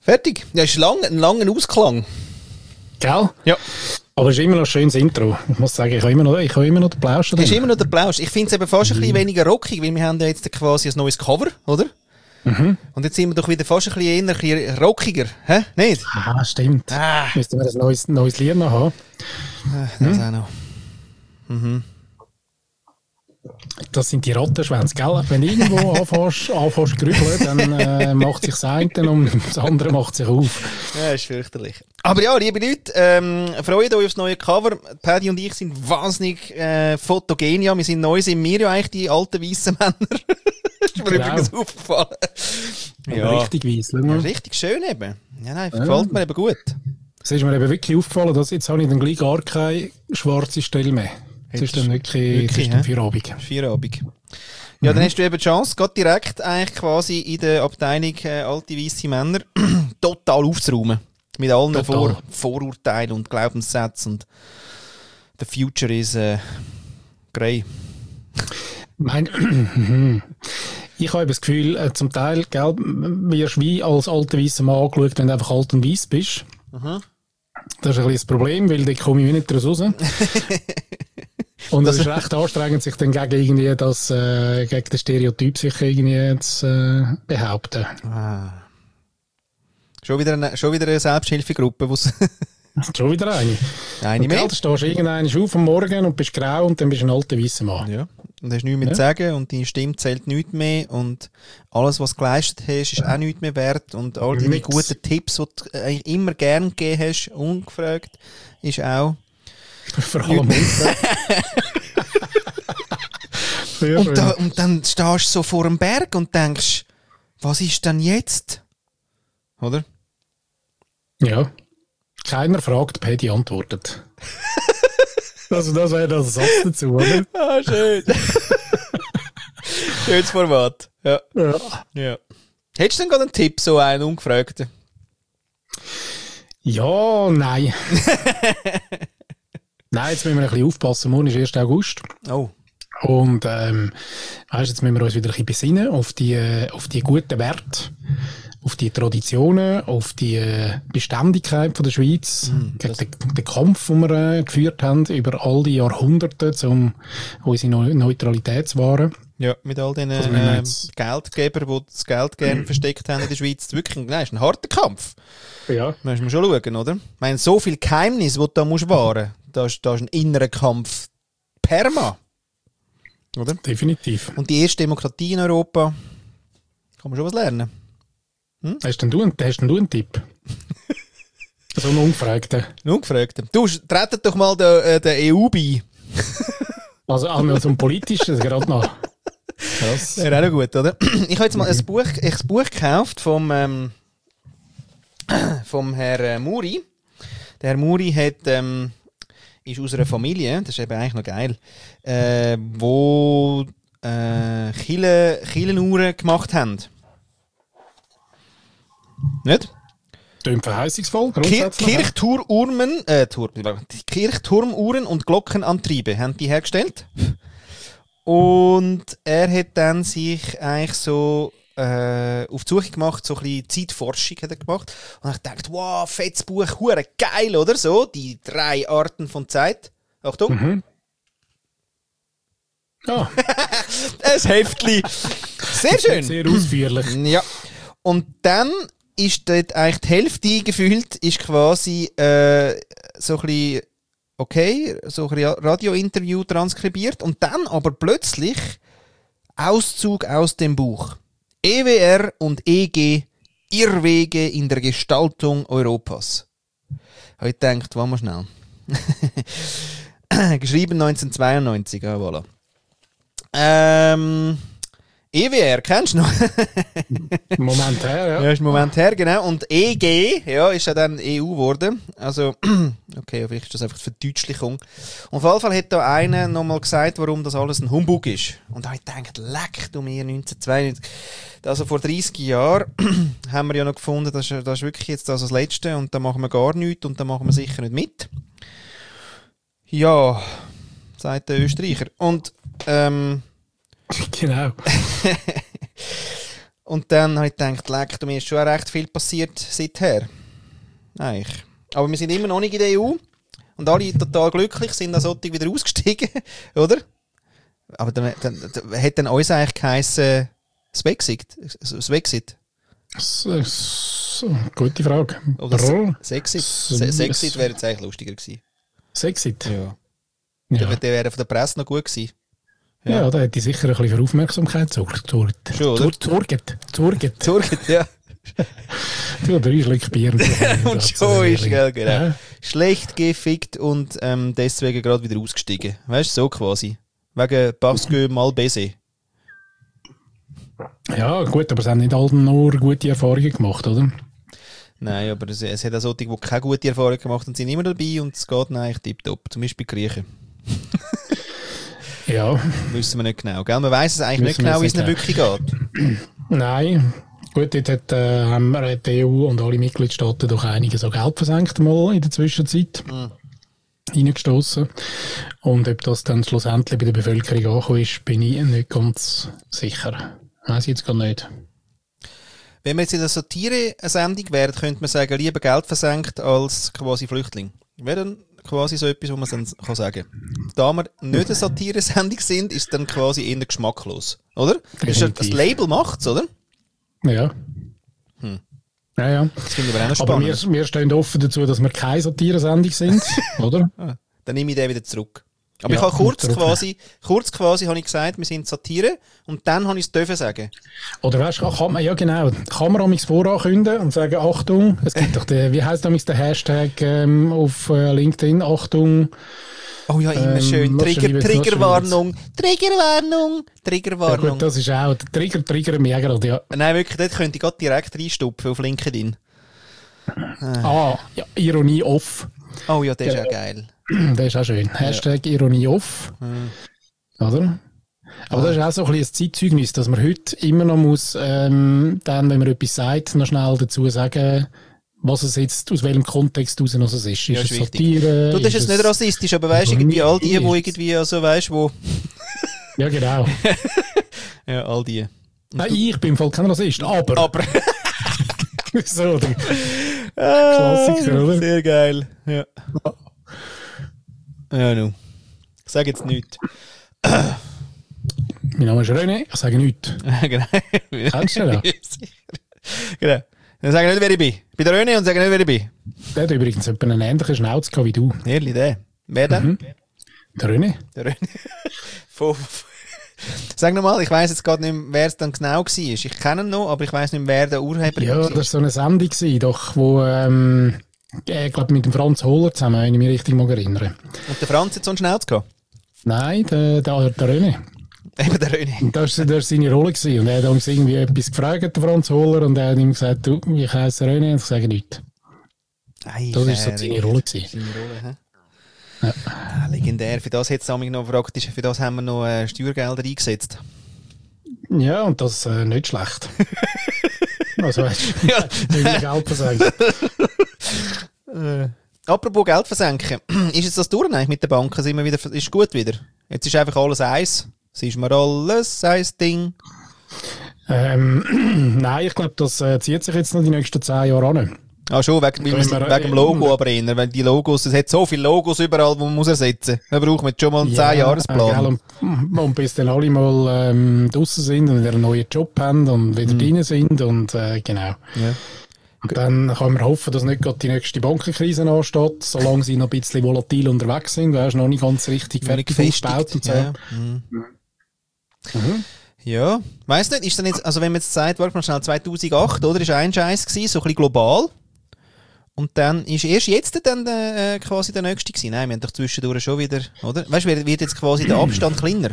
Fertig. Ja, ist ein langer Ausklang. Gell? Ja. Aber es ist immer noch ein schönes Intro. Ich muss sagen, ich habe immer noch den Plausch. Es ist immer noch der Plausch. Ich finde es eben fast ein bisschen weniger rockig, weil wir haben ja jetzt quasi ein neues Cover, oder? Mhm. Und jetzt sind wir doch wieder fast ein bisschen rockiger. Hä? Nicht? Ah, stimmt. Müssten wir ein neues Lied noch haben. Das auch noch. Mhm. Das sind die Rattenschwänze, gell? Wenn du irgendwo anfängst zu grübeln, dann macht sich das eine und das andere macht sich auf. Ja, ist fürchterlich. Aber ja, liebe Leute, freut euch aufs neue Cover. Paddy und ich sind wahnsinnig fotogen. Ja, sind wir ja eigentlich die alten weißen Männer. Ist mir übrigens aufgefallen. Ja. Richtig weiss. Ja, richtig schön eben. Ja, nein, gefällt mir eben gut. Es ist mir eben wirklich aufgefallen, dass jetzt habe ich dann gleich gar keine schwarze Stelle mehr. Das ist dann wirklich Feierabend. Feierabend. Ja, dann hast du eben die Chance, gerade direkt eigentlich quasi in der Abteilung alte weisse Männer total aufzuräumen. Mit allen Vorurteilen und Glaubenssätzen und the future is grey. Ich habe das Gefühl, zum Teil wirst du wie als alter weisser Mann angeschaut, wenn du einfach alt und weiss bist. Mhm. Das ist ein bisschen das Problem, weil da komme ich nicht raus. Und es ist recht anstrengend, sich dann gegen den Stereotyp sich irgendwie zu behaupten. Ah. Schon wieder eine Selbsthilfegruppe, wo's schon wieder eine. Eine mehr. Da stehst du irgendwann auf am Morgen und bist grau und dann bist du ein alter weisser Mann. Ja. Und hast nichts mehr zu sagen und deine Stimme zählt nichts mehr und alles, was du geleistet hast, ist auch nichts mehr wert und all deine guten Tipps, die du eigentlich immer gerne gegeben hast, ungefragt, ist auch vor allem und dann stehst du so vor dem Berg und denkst, was ist denn jetzt? Oder? Ja. Keiner fragt, Paddy antwortet. Das wäre das Satz dazu, oder? Ah, schön. Schönes Format. Ja. Hättest du denn gerade einen Tipp, so einen ungefragten? Ja, nein. Nein, jetzt müssen wir ein bisschen aufpassen. Morgen ist 1. August. Oh. Und weißt, jetzt müssen wir uns wieder ein bisschen besinnen auf die guten Werte, auf die Traditionen, auf die Beständigkeit von der Schweiz, den Kampf, den wir geführt haben über all die Jahrhunderte, um unsere Neutralität zu wahren. Ja, mit all den Geldgebern, die das Geld gerne versteckt haben in der Schweiz. Wirklich, nein, ist ein harter Kampf. Ja. Da muss man schon schauen, oder? Ich meine, so viel Geheimnis, die du da musst wahren, da ist ein innerer Kampf perma. Oder? Definitiv. Und die erste Demokratie in Europa, kann man schon was lernen. Hast denn du einen Tipp? So einen Ungefragten. Einen Ungefragten. Du, tretet doch mal der EU bei. Also so ein politisches gerade noch. Das wäre auch noch gut, oder? Ich habe jetzt mal ein Buch gekauft vom Herrn Muri. Der Herr Muri ist aus einer Familie, das ist eben eigentlich noch geil, wo Kirchenuhren gemacht haben. Nicht? Klingt verheißungsvoll. Kirchturmuhren und Glockenantriebe haben die hergestellt. Und er hat dann sich eigentlich so auf die Suche gemacht, so ein bisschen Zeitforschung hat er gemacht. Und ich dachte, wow, fettes Buch, hure geil, oder? So, die 3 Arten von Zeit. Achtung. Mhm. Ja. Ein Heftli. Sehr schön. Sehr ausführlich. Ja. Und dann ist dort eigentlich die Hälfte gefühlt, ist quasi so ein bisschen, okay, so ein Radiointerview transkribiert und dann aber plötzlich Auszug aus dem Buch. EWR und EG, Irrwege in der Gestaltung Europas. Habe ich gedacht, warte mal schnell. Geschrieben 1992, ja, voilà. EWR, kennst du noch? Moment her, ja. Ja, ist Moment her, genau. Und EG, ja, ist ja dann EU geworden. Also, okay, vielleicht ist das einfach die Verdeutschlichung. Und auf jeden Fall hat da einer nochmal gesagt, warum das alles ein Humbug ist. Und da habe ich gedacht, leck du mir 1992. Also vor 30 Jahren haben wir ja noch gefunden, das ist wirklich jetzt das Letzte und da machen wir gar nichts und da machen wir sicher nicht mit. Ja, sagt der Österreicher. Und, genau. Und dann habe ich gedacht, leck, mir ist schon recht viel passiert seither. Eigentlich. Aber wir sind immer noch nicht in der EU. Und alle total glücklich, sind dann solche wieder ausgestiegen, oder? Aber dann hat dann uns eigentlich geheissen, Swexit. Gute Frage. Oder Sexit. Sexit wäre jetzt eigentlich lustiger gewesen. Sexit? Ja. Ja. Der wäre von der Presse noch gut gewesen. Ja, da hätte ich sicher ein bisschen für Aufmerksamkeit gesorgt. Zurget, ja. Du, 3 Schluck Bier. Und schon ist, gell, genau. Ja. Schlecht gefickt und deswegen gerade wieder ausgestiegen. Weißt du, so quasi. Wegen parce que mal baiser. Ja, gut, aber es haben nicht alle nur gute Erfahrungen gemacht, oder? Nein, aber es hat auch solche, die keine gute Erfahrung gemacht haben, sind immer dabei und es geht eigentlich tipptopp. Zum Beispiel Griechen. Ja. Wissen wir nicht genau, gell? Man weiss es eigentlich nicht genau, wie es ihnen wirklich geht. Nein. Gut, jetzt haben wir die EU und alle Mitgliedstaaten doch einige so Geld versenkt mal in der Zwischenzeit. Reingestossen. Und ob das dann schlussendlich bei der Bevölkerung angekommen ist, bin ich nicht ganz sicher. Weiss ich jetzt gar nicht. Wenn wir jetzt in der Satire-Sendung wären, könnte man sagen, lieber Geld versenkt als quasi Flüchtling. Wäre dann quasi so etwas, wo man dann kann sagen kann. Da wir nicht eine Satire-Sendung sind, ist es dann quasi eher geschmacklos. Oder? Das Label macht es, oder? Ja. Ja, ja. Das finde ich aber auch noch spannend. Aber wir stehen offen dazu, dass wir keine Satire-Sendung sind, oder? Dann nehme ich den wieder zurück. Aber ja, ich habe kurz quasi habe ich gesagt, wir sind Satire und dann habe ich es dürfen sagen. Oder weißt du, kann man auch nichts vorankündigen und sagen, Achtung, es gibt doch wie heisst damals der Hashtag auf LinkedIn, Achtung. Oh ja, immer schön. Triggerwarnung. Ja gut, das ist auch, Trigger mehr gerade, ja. Nein, wirklich, dort könnte ich gerade direkt reinstupfen auf LinkedIn. Ja, Ironie off. Oh ja, das ist auch geil. Das ist auch schön. Hashtag Ironie off. Oder? Aber das ist auch so ein bisschen ein Zeitzeugnis, dass man heute immer noch muss, dann, wenn man etwas sagt, noch schnell dazu sagen, was es jetzt, aus welchem Kontext raus es ist. Ist es Satire? Du, das ist jetzt nicht rassistisch, aber weißt du, irgendwie all die irgendwie, also weißt wo. Ja, genau. Ja, all die. Nein, ich bin voll kein Rassist, aber. So, der Klassiker, oder? Sehr geil, ja. Ja, nu. Ich sage jetzt nichts. Mein Name ist René, ich sage nichts. Genau. Kennst du das? Genau. Dann sage ich nicht, wer ich bin. Ich bin der René und sage nicht, wer ich bin. Der hat übrigens etwa einen ähnlichen Schnauz gehabt wie du. Ehrlich, der. Wer denn? Der René. Der René. Sag nochmal, ich weiss jetzt gerade nicht mehr, wer es dann genau war. Ich kenne ihn noch, aber ich weiss nicht mehr, wer der Urheber war. Ja, das war so eine Sendung, doch, wo, ich glaube, mit dem Franz Hohler zusammen, wenn ich mich richtig mal erinnere. Und der Franz hat so einen Schnauz gehabt? Nein, der René. Eben der René. Und das war seine Rolle gewesen. Und er hat uns irgendwie etwas gefragt, der Franz Hohler, und er hat ihm gesagt, du, ich heisse René, und ich sage nichts. Das war so seine Rolle gewesen. Seine Rolle, hä? Ja. Legendär. Für das hat's noch praktisch, für das haben wir noch Steuergelder eingesetzt. Ja, und das nicht schlecht. Also weißt du, ja. Nicht Geld versenken. Apropos Geld versenken, ist jetzt das durch eigentlich mit den Banken? Sind wir wieder, ist gut wieder? Jetzt ist einfach alles eins. Es ist mir alles ein Ding. Nein, ich glaube, das zieht sich jetzt noch die nächsten 10 Jahre an. Ah, schon, wegen dem Logo aber eher, weil die Logos, es hat so viele Logos überall, die man muss ersetzen. Da braucht man jetzt schon mal einen 10-Jahresplan. Und bis dann alle mal draussen sind und wieder einen neuen Job haben und wieder drin sind und genau. Ja. Und dann kann man hoffen, dass nicht gerade die nächste Bankenkrise ansteht, solange sie noch ein bisschen volatil unterwegs sind, weil es noch nicht ganz richtig fertig aufgebaut und so. Ja. Ja, weiss nicht, ist dann jetzt, also wenn man jetzt sagt, warte mal schnell, 2008, oder, ist ein Scheiß gewesen, so ein bisschen global. Und dann ist erst jetzt dann quasi der nächste gewesen. Nein, wir haben doch zwischendurch schon wieder, oder? Weißt du, wird jetzt quasi der Abstand kleiner?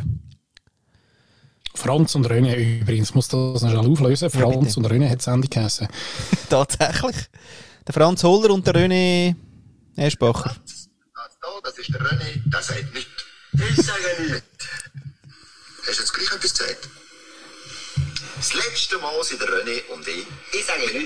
Franz und René übrigens, muss das noch schnell auflösen. Franz und René hat es Ende geheißen. Tatsächlich. Der Franz Hohler und der René Eschbacher. Das ist der René, der sagt nichts. Ich sage nichts. Hast du jetzt gleich etwas gesagt? Das letzte Mal sind der René und ich sage nichts.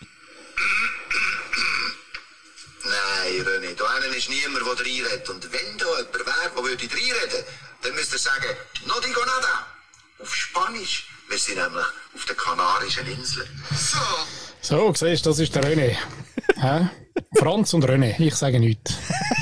Nein, René, da ist niemand, der reinredet. Und wenn da jemand wäre, der reinreden würde, dann müsst ihr sagen, no digo nada. Auf Spanisch. Wir sind nämlich auf den Kanarischen Inseln. So, siehst du, das ist der René. Hä? Franz und René, ich sage nichts.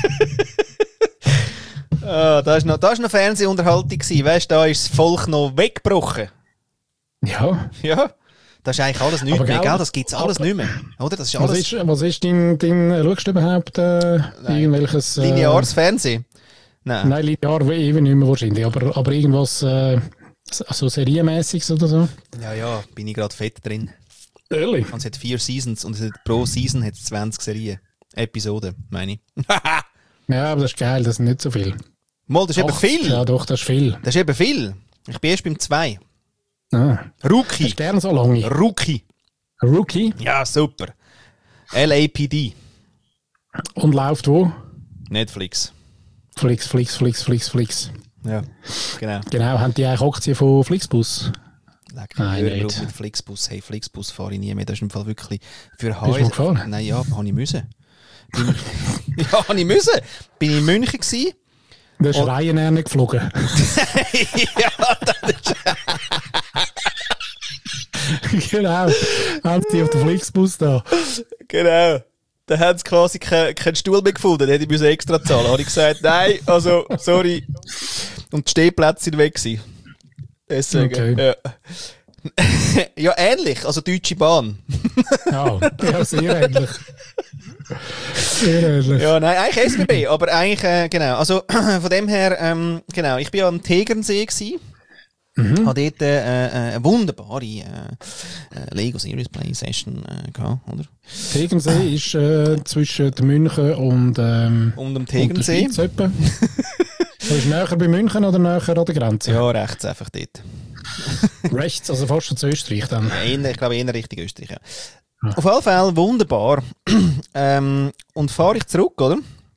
Da war noch Fernsehunterhaltung gewesen. Weißt du, da ist das Volk noch weggebrochen. Ja. Ja. Das ist eigentlich alles nicht mehr, gell? Das gibt es alles nicht mehr. Oder? Das ist alles... Was ist dein schaust du überhaupt irgendwelches... Lineares Fernsehen? Nein, linear eben nicht mehr wahrscheinlich, aber irgendwas so serienmäßiges oder so? Ja, bin ich gerade fett drin. Ehrlich? Und es hat 4 Seasons und pro Season hat es 20 Serien. Episoden, meine ich. Ja, aber das ist geil, das sind nicht so viel. Mal, das ist eben viel. Ja doch, das ist viel. Das ist eben viel. Ich bin erst beim 2. Ah. Rookie. Hast du gern so lange? Rookie? Ja, super. LAPD. Und läuft wo? Netflix. Flix. Ja, genau. Genau, haben die eigentlich Aktien von Flixbus? Nein, nicht. nicht. Mit Flixbus. Hey, Flixbus fahre ich nie mehr. Das ist im Fall wirklich für Bist du mal gefahren? Nein, ja, habe ich müssen. Ja, habe ich müssen. Bin ich in München gewesen. Du hast Ryanair nicht geflogen. Ja, das ist... Genau. Haben die auf den Flixbus da. Genau. Da haben sie quasi keinen Stuhl mehr gefunden. Da hätte ich extra zahlen. Da habe ich gesagt, nein, also, sorry. Und die Stehplätze sind weg gewesen. Deswegen, okay. Ja. Ja, ähnlich. Also Deutsche Bahn. Ja, sehr ähnlich. Sehr ähnlich. Ja, nein, eigentlich SBB, aber eigentlich, genau. Also, von dem her, genau. Ich war am Tegernsee gewesen. Habe dort eine wunderbare Lego Series Play Session gehabt, oder? Tegernsee ist zwischen München und dem Tegernsee. Und der Schweiz etwa. Du bist näher bei München oder näher an der Grenze? Ja, rechts einfach dort. Rechts, also fast schon zu Österreich dann. Ja, ich glaube eher Richtung Österreich, ja. Auf jeden Fall wunderbar. Und fahre ich zurück, oder?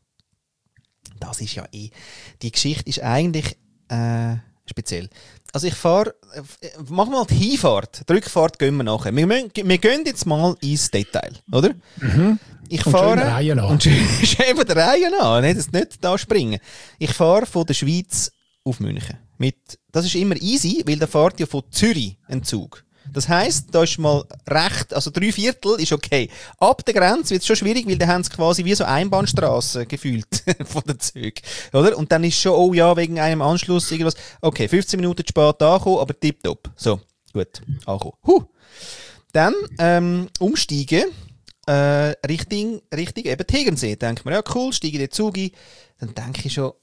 Das ist ja die Geschichte ist eigentlich speziell. Also ich fahre, machen wir mal die Hinfahrt, die Rückfahrt gehen wir nachher. Wir gehen jetzt mal ins Detail, oder? Ich fahre... Und schön der Reihe nach. Und schön der Reihe nach, nicht da springen. Ich fahre von der Schweiz auf München. Das ist immer easy, weil da fährt ja von Zürich ein Zug. Das heisst, da ist mal recht, also 3/4 ist okay. Ab der Grenze wird es schon schwierig, weil da haben sie quasi wie so Einbahnstrassen gefühlt von den Zügen, oder? Und dann ist schon, oh ja, wegen einem Anschluss irgendwas, okay, 15 Minuten zu spät angekommen, aber tipptopp. So, gut, angekommen. Dann umsteigen Richtung eben Tegernsee. Denkt man, ja cool, steige in den Zug ein. Dann denke ich schon,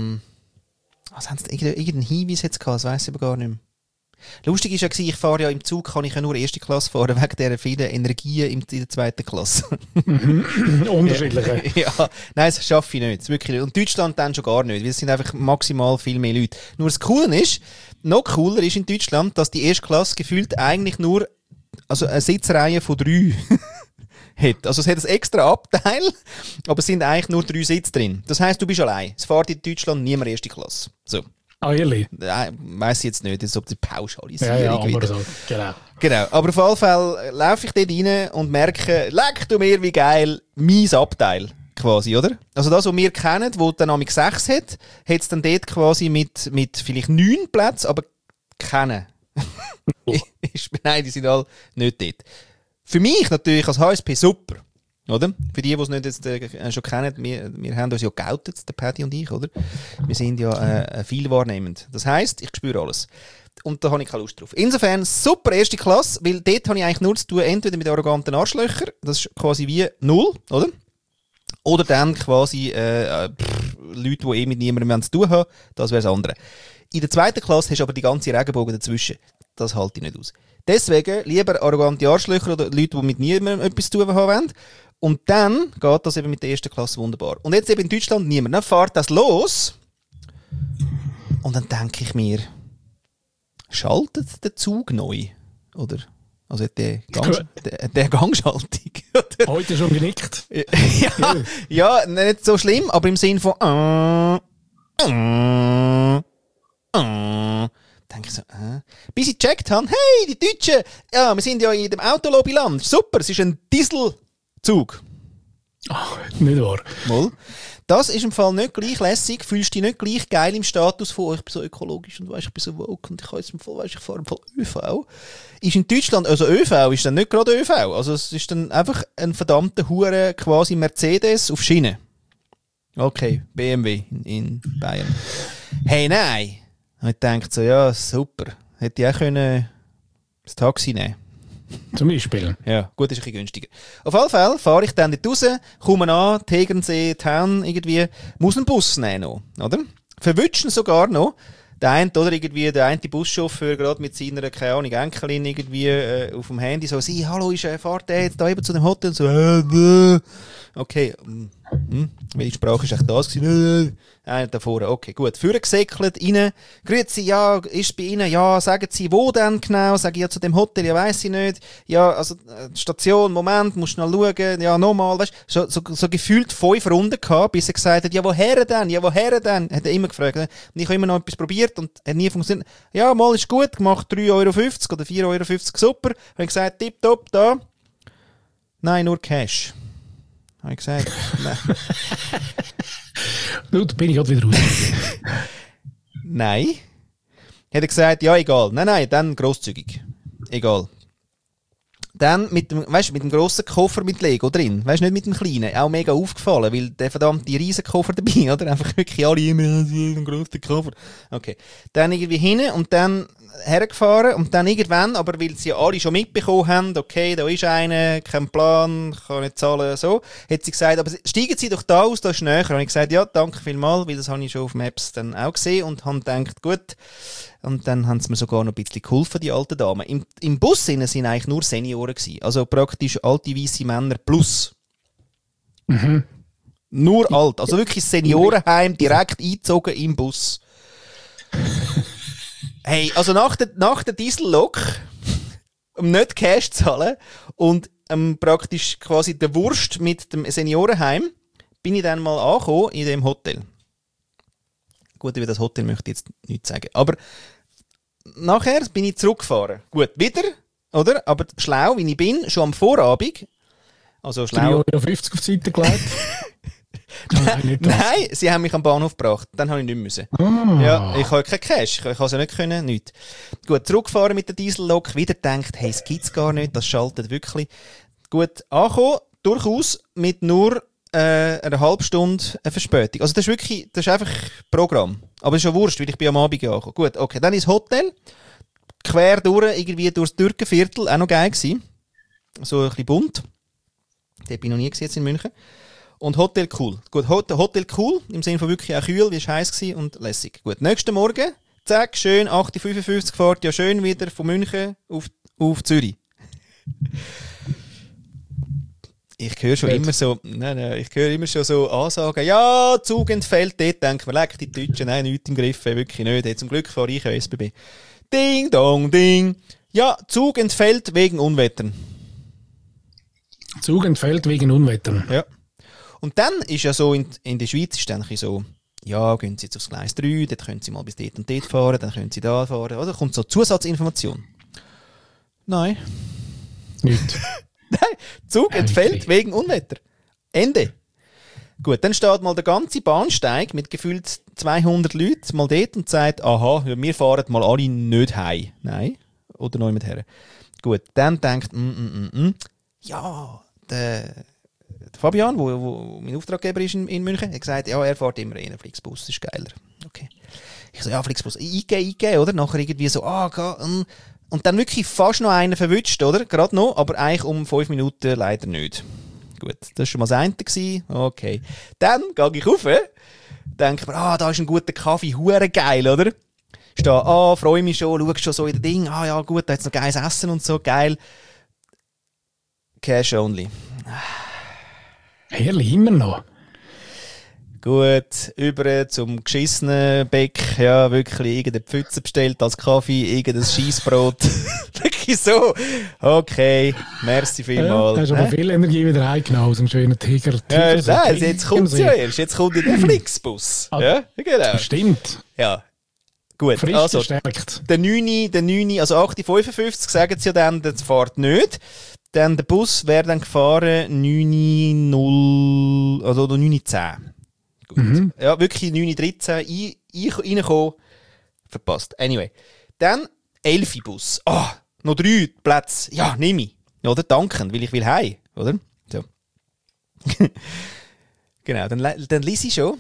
was haben sie irgendeinen Hinweis jetzt gehabt, das weiss ich aber gar nicht mehr. Lustig war ja, ich fahre ja im Zug, kann ich ja nur erste Klasse fahren, wegen dieser vielen Energien in der zweiten Klasse. Unterschiedliche. Ja, nein, das schaffe ich nicht, wirklich nicht. Und Deutschland dann schon gar nicht, weil es sind einfach maximal viel mehr Leute. Nur das Coole ist, noch cooler ist in Deutschland, dass die erste Klasse gefühlt eigentlich nur, also eine Sitzreihe von 3 hat. Also es hat ein extra Abteil, aber es sind eigentlich nur 3 Sitze drin. Das heisst, du bist allein. Es fährt in Deutschland niemand erste Klasse. So. Ah, ehrlich? Weiss ich jetzt nicht, ob die Pauschalisierung ja, aber wieder. so, genau. Genau, aber auf jeden Fall laufe ich dort rein und merke, leck du mir, wie geil, mein Abteil quasi, oder? Also das, was wir kennen, wo dann nämlich 6 hat es dann dort quasi mit vielleicht 9 Plätzen, aber keine. Nein, die sind alle nicht dort. Für mich natürlich als HSP super. Oder? Für die es nicht jetzt, schon kennen, wir haben uns ja geoutet, der Paddy und ich, oder? Wir sind ja viel wahrnehmend. Das heisst, ich spüre alles. Und da habe ich keine Lust drauf. Insofern, super erste Klasse, weil dort habe ich eigentlich nur zu tun, entweder mit arroganten Arschlöchern, das ist quasi wie 0, oder? Oder dann quasi Leute, die mit niemandem zu tun haben, das wäre das andere. In der zweiten Klasse hast du aber die ganze Regenbogen dazwischen. Das halte ich nicht aus. Deswegen lieber arrogante Arschlöcher oder Leute, die mit niemandem etwas zu tun haben wollen. Und dann geht das eben mit der ersten Klasse wunderbar. Und jetzt eben in Deutschland niemand. Dann fährt das los. Und dann denke ich mir, schaltet der Zug neu? Oder? Also der Gangschaltung. Heute schon genickt. Ja, nicht so schlimm, aber im Sinn von denke ich so, bis ich gecheckt habe, hey, die Deutschen, ja, wir sind ja in dem Autolobbyland. Super, es ist ein Dieselzug. Nicht wahr. Mal. Das ist im Fall nicht gleich lässig, fühlst dich nicht gleich geil im Status von, ich bin so ökologisch und ich bin so woke und ich kann jetzt im Fall, ich fahre im Fall ÖV. Ist in Deutschland, also ÖV ist dann nicht gerade ÖV, also es ist dann einfach ein verdammter Hure quasi Mercedes auf Schiene. Okay, BMW in Bayern. Hey, nein! Und ich dachte so, ja, super. Hätte ich auch können das Taxi nehmen. Zum Beispiel. Ja, gut, ist ein bisschen günstiger. Auf jeden Fall fahre ich dann dort raus, komme an, Tegernsee, Town irgendwie, muss einen Bus nehmen noch, oder? Verwutschen sogar noch. Der eine Buschauffeur gerade mit seiner, keine Ahnung, Enkelin irgendwie auf dem Handy so, sie, hallo, fahrt der jetzt da eben zu dem Hotel? So, okay, welche Sprache ist echt das gewesen? Einer da vorne, okay, gut. Führer gesäckelt, rein, grüezi, ja, ist bei Ihnen, ja, sagen Sie, wo denn genau? Sag ich, ja, zu dem Hotel, ja, weiss ich nicht. Ja, also, Station, Moment, musst du noch schauen, ja, nochmal, weißt du, so gefühlt 5 Runden gehabt, bis er gesagt hat, ja, woher denn? Hat er immer gefragt. Und ich habe immer noch etwas probiert und hat nie funktioniert. Ja, mal ist gut, gemacht 3,50 € oder 4,50 € super. Habe ich gesagt, tipptopp, da. Nein, nur Cash. Habe ich gesagt, nein. Da bin ich gerade wieder raus. Nein. Hat er gesagt, ja, egal. Nein, dann grosszügig. Egal. Dann mit dem grossen Koffer mit Lego drin. Weißt du, nicht mit dem kleinen. Auch mega aufgefallen, weil der verdammte riesen Koffer dabei, oder? Einfach wirklich alle immer einen grossen Koffer. Okay. Dann irgendwie hin und dann hergefahren und dann irgendwann, aber weil sie alle schon mitbekommen haben, okay, da ist einer, kein Plan, kann nicht zahlen, so, hat sie gesagt, aber steigen Sie doch da aus, da ist näher. Und ich gesagt, ja, danke vielmals, weil das habe ich schon auf Maps dann auch gesehen und habe gedacht, gut. Und dann haben sie mir sogar noch ein bisschen geholfen, die alten Damen. Im Bus sind eigentlich nur Senioren gewesen. Also praktisch alte weisse Männer plus. Mhm. Nur alt. Also wirklich Seniorenheim, direkt eingezogen im Bus. Hey, also nach der Diesellok, nicht Cash zahlen und praktisch quasi der Wurst mit dem Seniorenheim, bin ich dann mal angekommen in dem Hotel. Gut, über das Hotel möchte ich jetzt nichts sagen. Aber nachher bin ich zurückgefahren. Gut, wieder, oder? Aber schlau, wie ich bin, schon am Vorabend. Also schlau. 3,50 € auf die Seite gelegt. Nein, sie haben mich am Bahnhof gebracht. Dann habe ich nicht müssen. Ja, ich habe kein Cash. Ich habe es ja nicht können, nichts. Gut, zurückgefahren mit der Diesellok. Wieder gedacht, hey, es gibt's gar nicht. Das schaltet wirklich. Gut, angekommen. Durchaus mit nur eine halbe Stunde Verspätung. Also das ist einfach Programm. Aber es ist schon wurscht, weil ich bin am Abend angekommen. Gut, okay. Dann ins Hotel. Quer durch, irgendwie durchs Türkenviertel. Auch noch geil gewesen. So ein bisschen bunt. Den bin ich noch nie gesehen jetzt in München. Und Hotel cool. Gut, Hotel cool, im Sinne von wirklich auch kühl, wie es heiß war und lässig. Gut, nächsten Morgen, zack, schön, 8:55 Uhr fährt ja schön wieder von München auf Zürich. Ich höre schon immer so, ich höre immer schon so Ansagen, ja, Zug entfällt, dort denkt man, leck die Deutschen, nein, nichts im Griff, wirklich nicht. Zum Glück fahre ich SBB. Ding, dong, ding. Ja, Zug entfällt wegen Unwettern. Zug entfällt wegen Unwettern. Ja. Und dann ist ja so, in der Schweiz ist dann so, ja, gehen Sie jetzt aufs Gleis 3, dort können Sie mal bis dort und dort fahren, dann können Sie da fahren, oder? Kommt so Zusatzinformation. Nein. Nicht. Nein, Zug entfällt wegen Unwetter. Ende. Gut, dann steht mal der ganze Bahnsteig mit gefühlt 200 Leuten mal dort und sagt, aha, wir fahren mal alle nicht heim. Nein. Oder noch jemand her. Gut, dann denkt, ja, der Fabian, wo mein Auftraggeber ist in München, hat gesagt, ja, er fährt immer einen Flixbus, das ist geiler. Okay. Ich so, ja, Flixbus, eingehen, oder? Nachher irgendwie so, und dann wirklich fast noch einen verwünscht, oder? Gerade noch, aber eigentlich um 5 Minuten leider nicht. Gut, das war schon mal das eine gewesen. Okay. Dann gehe ich rauf, denke mir, da ist ein guter Kaffee, hure geil, oder? Stehe freue mich schon, schaue schon so in das Ding, ja gut, da hat es noch geiles Essen und so, geil. Cash only. Herrlich, immer noch. Gut, über zum geschissenen Beck, ja, wirklich irgendeine Pfütze bestellt als Kaffee, irgendein Scheissbrot. Wirklich so. Okay, merci vielmals. Ja, hast aber viel Energie wieder eingenommen aus dem schönen Tiger. Nein, jetzt kommt es ja erst. Jetzt kommt der Flixbus. Ja, genau. Stimmt. Ja. Gut, frisch also gestärkt. Der 9, also 8:55 sagen sie ja dann, das fährt nicht. Dann der Bus wäre dann gefahren 9:0, also 9:10. Gut. Ja, wirklich 9:13 reingekommen. Verpasst. Anyway. Dann 11 Bus. Noch 3 Plätze. Ja, nehme ich. Oder danken, weil ich will heim, oder? So. Genau, dann lese ich schon.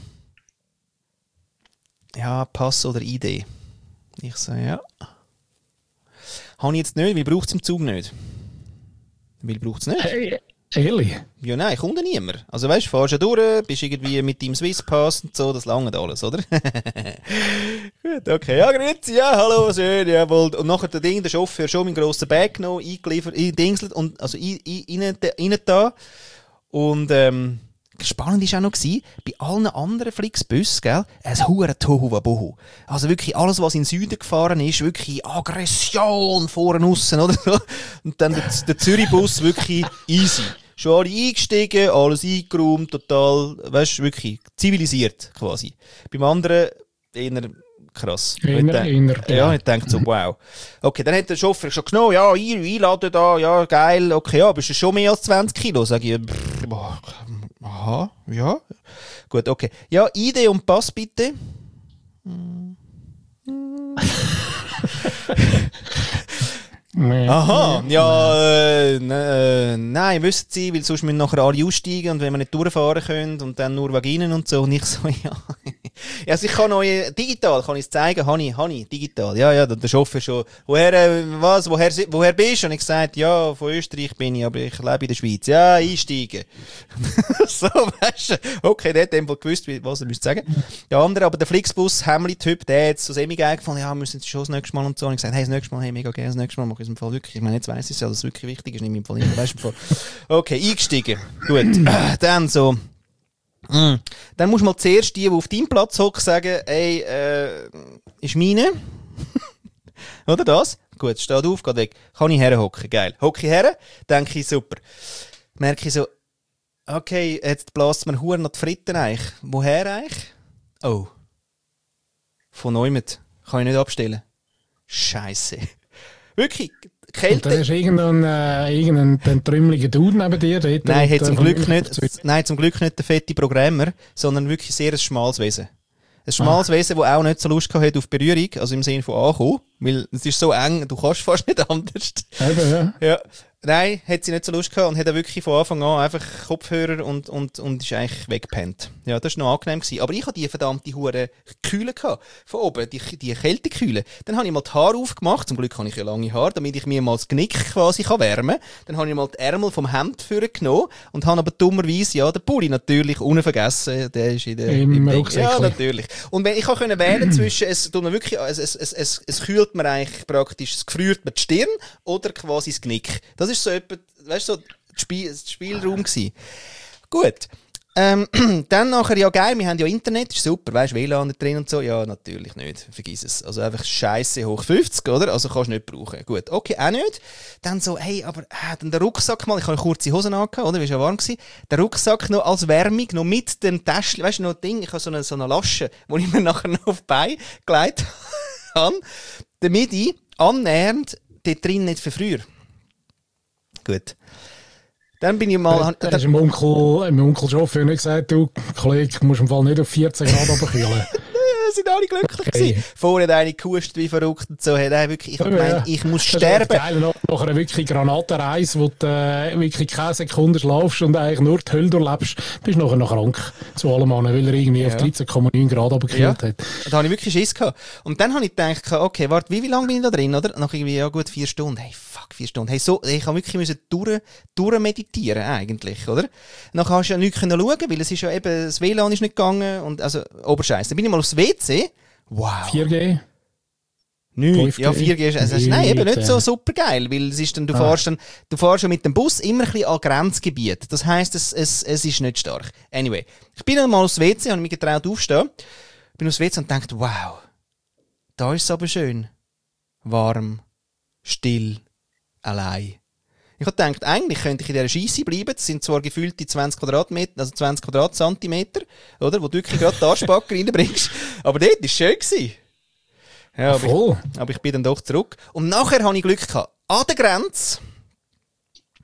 Ja, Pass oder ID. Ich sage ja. Habe ich jetzt nicht, weil braucht es im Zug nicht. Weil braucht es nicht. Hey, ehrlich? Ja, nein, kommt ja niemand. Also weißt du, fahrst ja durch, bist irgendwie mit deinem Swisspass und so, das langt alles, oder? Gut, okay. Ja, grüezi, ja, hallo, schön, jawohl. Und nachher der Chauffeur schon meinen grossen Bag genommen, eingeliefert, eingedingselt und, also rein da. Und, spannend war auch noch, bei allen anderen Flixbussen, gell, ein huere Tohuwabohu. Also wirklich alles, was in den Süden gefahren ist, wirklich Aggression vorne aussen, oder so. Und dann der Zürich-Bus wirklich easy. Schon alle eingestiegen, alles eingeräumt, total, weißt du, wirklich zivilisiert quasi. Beim anderen eher krass. Ja, ich denke so, wow. Okay, dann hat der Chauffeur schon genommen, ja, einladen da, ja, geil, okay, ja, bist du schon mehr als 20 Kilo? Sag ich, aha, ja. Gut, okay. Ja, ID und Pass bitte. Aha, ja, nein, wissen Sie, weil sonst müssen nachher alle aussteigen und wenn wir nicht durchfahren können und dann nur Vaginen und so. Und ich so, ja. Also ich kann euch digital, kann ich es zeigen, Hani, digital. Ja, der Chauffeur schon. Woher bist du? Und ich gesagt, ja, von Österreich bin ich, aber ich lebe in der Schweiz. Ja, einsteigen. So, weißt du. Okay, der hat einfach gewusst, was er sagen müsste. Der andere, aber der Flixbus, Hemli-Typ, der hat so semi-geil gefunden, ja, wir müssen jetzt schon das nächste Mal und so. Und ich gesagt, hey, das nächste Mal, hey, mega gerne, das nächste Mal mache ich es im Fall wirklich. Ich meine, jetzt weiss ich es ja, dass es wirklich wichtig ist, nicht im Fall. Weißt du, okay, eingestiegen. Gut. Dann so. Dann musst du mal zuerst die auf deinem Platz hocken, sagen, ey, ist meine. Oder das? Gut, steht auf, geht weg. Kann ich herhocken, geil. Hocke ich her, denke ich, super. Merke ich so, okay, jetzt bläst mir Huren noch die Fritten eigentlich. Woher eigentlich? Oh. Von Neumet. Kann ich nicht abstellen. Scheisse. Wirklich, Kälte. Und dann ist irgendein trümmeliger Dude neben dir. Nein, hat zum Glück nicht der fette Programmer, sondern wirklich sehr ein schmales Wesen. Ein schmales Wesen, das auch nicht so Lust hat auf Berührung, also im Sinne von ankommen, weil es ist so eng, du kannst fast nicht anders. Eben, ja. Nein, hat sie nicht so Lust gehabt und hat wirklich von Anfang an einfach Kopfhörer und ist eigentlich weggepennt. Ja, das war noch angenehm gewesen. Aber ich hatte die verdammte hure Kühle gehabt. Von oben, die Kältekühle. Dann habe ich mal die Haare aufgemacht. Zum Glück habe ich ja lange Haare, damit ich mir mal das Genick quasi wärmen kann. Dann habe ich mal die Ärmel vom Hemd vorgenommen und habe aber dummerweise, ja, den Pulli natürlich unvergessen. Der ist im Rucksack. Ja, natürlich. Und wenn ich konnte wählen zwischen, es kühlt mir eigentlich praktisch, es gefriert mir die Stirn oder quasi das Genick. Das ist so etwa, weißt du, so das Spielraum gewesen. Gut. Dann nachher, ja geil, wir haben ja Internet, ist super, weißt du, WLAN drin und so. Ja, natürlich nicht, vergiss es. Also einfach Scheisse hoch 50, oder? Also kannst du nicht brauchen. Gut, okay, auch nicht. Dann so, hey, aber dann der Rucksack mal, ich habe kurze Hosen angehabt, oder? War ja warm gewesen. Der Rucksack noch als Wärmung, noch mit dem Täschchen, weißt du, noch ein Ding, ich habe so eine Lasche, die ich mir nachher noch auf die Beine gelegt habe, damit ich annähernd dort drin nicht verfriere. Gut. Dann bin ich mal... Da hast du meinem Onkel Chauffeur nicht gesagt, du, Kollege, musst im Fall nicht auf 14 Grad runterkühlen. Sind alle glücklich gewesen. Vorher hat einer gehustet wie verrückt und so. Hat er wirklich, ich gemeint, ich muss sterben. Das ist geil, nach einer wirklich Granatenreise, wo du wirklich keine Sekunde schlafst und eigentlich nur die Hölle durchlebst, bist du nachher krank zu allem an, weil er irgendwie auf 13,9 Grad runtergekühlt hat. Da habe ich wirklich Schiss gehabt. Und dann habe ich gedacht, okay, warte, wie lange bin ich da drin, oder? Nach irgendwie, ja gut, 4 Stunden. Hey, fuck, 4 Stunden. Hey, so, ich habe wirklich durchmeditieren eigentlich, oder? Dann kannst du ja nichts schauen, weil es ist ja eben, das WLAN ist nicht gegangen und, also, Oberscheiß. Dann bin ich mal aufs WC. Wow. 4G? Nicht. Ja, 4G ist, also, nein, eben nicht so super geil, weil es ist dann, du fährst schon mit dem Bus immer ein bisschen an Grenzgebiet. Das heisst, es ist nicht stark. Anyway. Ich bin dann mal aufs WC, habe mich getraut aufstehen, bin aufs WC und dachte, wow, da ist es aber schön. Warm, still, allein. Ich habe gedacht, eigentlich könnte ich in dieser Scheisse bleiben. Das sind zwar gefühlte 20 Quadratmeter, also 20 Quadratzentimeter, oder? Wo du wirklich gerade die Arschbacke reinbringst. Aber dort war es schön gewesen. Ja, aber ich bin dann doch zurück. Und nachher hatte ich Glück gehabt. An der Grenze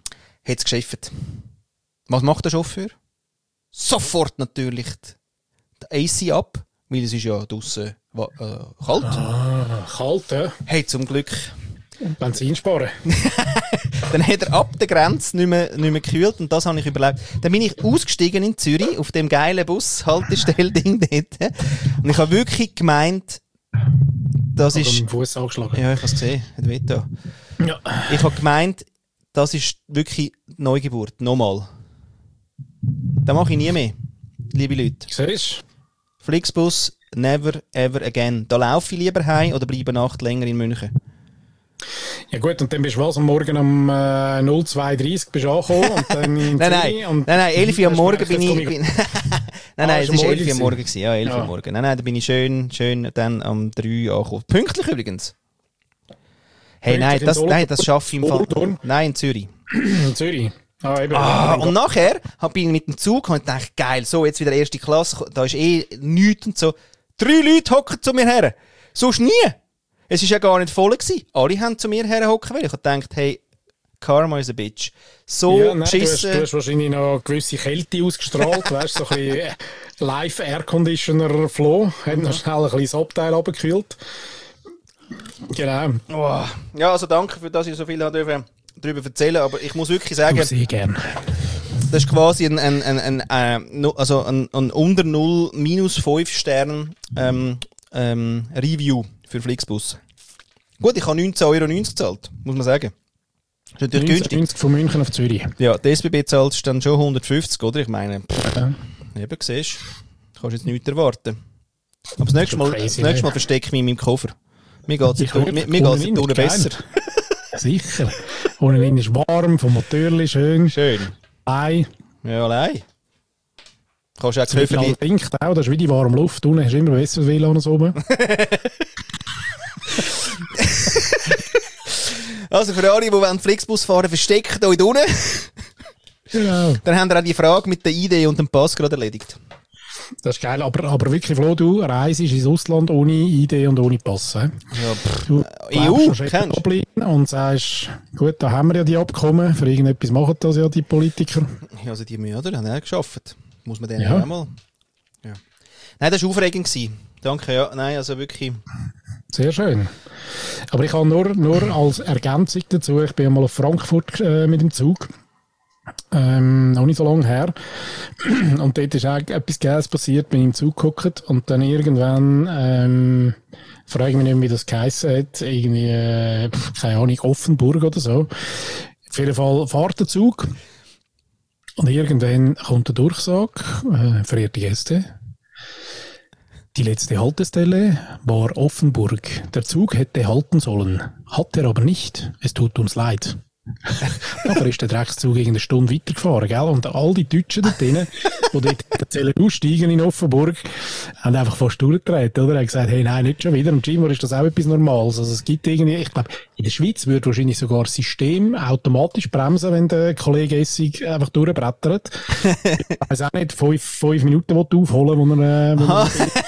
hat es geschifft. Was macht der Chauffeur? Sofort natürlich die AC ab, weil es ist ja draussen kalt. Kalt, ja. Hey, zum Glück. Benzin sparen. Dann hat er ab der Grenze nicht mehr gekühlt und das habe ich überlebt. Dann bin ich ausgestiegen in Zürich auf dem geilen Bus-Haltestell-Ding dort. Und ich habe wirklich gemeint, das ist... Mit dem Fuß angeschlagen. Ja, ich habe es gesehen. Hat weh da. Ja. Ich habe gemeint, das ist wirklich Neugeburt. Nochmal. Das mache ich nie mehr, liebe Leute. Siehst du? Flixbus, never ever again. Da laufe ich lieber heim oder bleibe eine Nacht länger in München. Ja gut, und dann bist du was am Morgen um 02:30 bist du angekommen und dann in Nein, 11 Uhr am Morgen bin ich... Nein, es war 11 Uhr am Morgen. Ja, 11 Uhr am Morgen. Nein, da bin ich schön dann am 3 Uhr angekommen. Pünktlich übrigens. Hey, das schaffe ich im Fall... Nein, in Zürich. In Zürich? Eben. Und nachher bin ich mit dem Zug und dachte, geil, so, jetzt wieder erste Klasse, da ist nichts und so. 3 Leute hocken zu mir her. Sonst nie. Es war ja gar nicht voll gewesen. Alle haben zu mir her hocken wollen. Ich habe gedacht, hey, Karma is a bitch. So ja, nein, beschissen. Du hast wahrscheinlich noch eine gewisse Kälte ausgestrahlt, weißt du, so ein bisschen Live Air Conditioner Flow. Hat noch schnell ein bisschen das Abteil runtergekühlt. Genau. Oh. Ja, also danke, dass ich so viel darüber erzählen, aber ich muss wirklich sagen, sehr gern. Das ist quasi ein unter 0 minus 5 Stern Review für Flixbus. Gut, ich habe 19,90 Euro gezahlt, muss man sagen. Das ist natürlich günstig. 90 von München auf Zürich. Ja, die SBB zahlt dann schon 150, oder? Ich meine, eben, siehst du, kannst jetzt nichts erwarten. Aber das nächste Mal verstecke ich mich in meinem Koffer. Mir geht es unten besser. Sicher. Unten ist warm, vom Motorli schön. Allein. Ja, allein. Kannst du auch das Köfferli... trinkt auch, das ist wie die warme Luft. Unten hast du immer besser WLAN als oben. Also für alle, die Flixbus fahren, versteckt euch unten. Genau. Dann haben wir auch die Frage mit der ID und dem Pass gerade erledigt. Das ist geil, aber wirklich, Flo, du reist ins Ausland ohne ID und ohne Pass. Ja, du EU, kennst du? Und sagst, gut, da haben wir ja die Abkommen, für irgendetwas machen das ja die Politiker. Ja, also die haben ja geschafft. Muss man denen auch mal... Ja. Nein, das war aufregend. Danke, ja. Nein, also wirklich... Sehr schön. Aber ich habe nur als Ergänzung dazu, ich bin einmal auf Frankfurt mit dem Zug. Noch nicht so lange her. Und dort ist auch etwas Geiles passiert, bin ich im Zug geguckt und dann irgendwann, frage ich mich nicht mehr, wie das geheissen hat, irgendwie, keine Ahnung, Offenburg oder so. Auf jeden Fall fährt der Zug und irgendwann kommt der Durchsage, verehrte Gäste, die letzte Haltestelle war Offenburg. Der Zug hätte halten sollen, hat er aber nicht. Es tut uns leid. Nachher ist der Dreckszug eine Stunde weitergefahren, gell? Und all die Deutschen dort drinnen, die dort erzählen, aussteigen in Offenburg, haben einfach fast durchgedreht, oder? Haben gesagt, hey, nein, nicht schon wieder. Und scheinbar ist das auch etwas Normales. Also es gibt irgendwie, ich glaube, in der Schweiz würde wahrscheinlich sogar das System automatisch bremsen, wenn der Kollege Essig einfach durchbrettert. Ich weiss auch nicht, 5 Minuten aufholen, wo er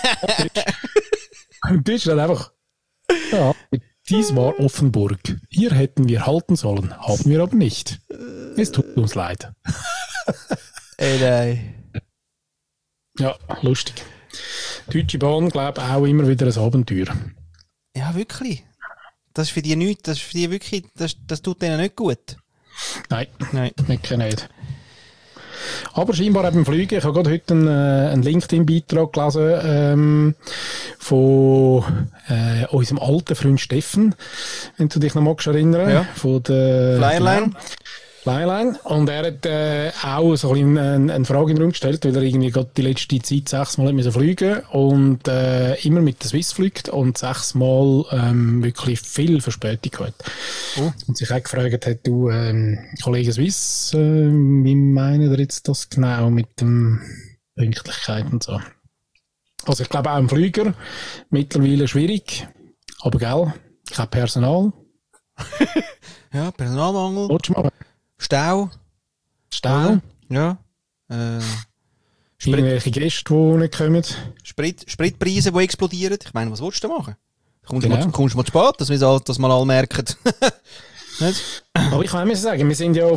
und das ist dann einfach, ja. Dies war Offenburg. Hier hätten wir halten sollen, haben wir aber nicht. Es tut uns leid. Ey, nein. Ja, lustig. Deutsche Bahn, glaube ich, auch immer wieder ein Abenteuer. Ja, wirklich. Das ist für die nichts, das ist für die wirklich, das tut denen nicht gut. Nein. Wirklich nicht. Aber scheinbar eben Flüge. Ich habe gerade heute einen LinkedIn-Beitrag gelesen von unserem alten Freund Steffen, wenn du dich noch magst erinnern. Ja. Von der Flyline. Und er hat auch so eine Frage in den Raum gestellt, weil er irgendwie gerade die letzte Zeit 6 Mal hat fliegen und immer mit der Swiss fliegt und 6 Mal wirklich viel Verspätung gehabt. Oh. Und sich auch gefragt hat, du, Kollege Swiss, wie meinen ihr jetzt das genau mit dem Pünktlichkeit und so? Also ich glaube auch im Flieger mittlerweile schwierig, aber gell, kein Personal. Ja, Personalmangel. Stau. Ja. Irgendwelche Gäste, die nicht kommen. Spritpreise, die explodieren. Ich meine, was willst du machen? Kommst du mal zu spät, dass wir das mal alle merken? Nicht? Aber ich kann auch sagen, wir sind ja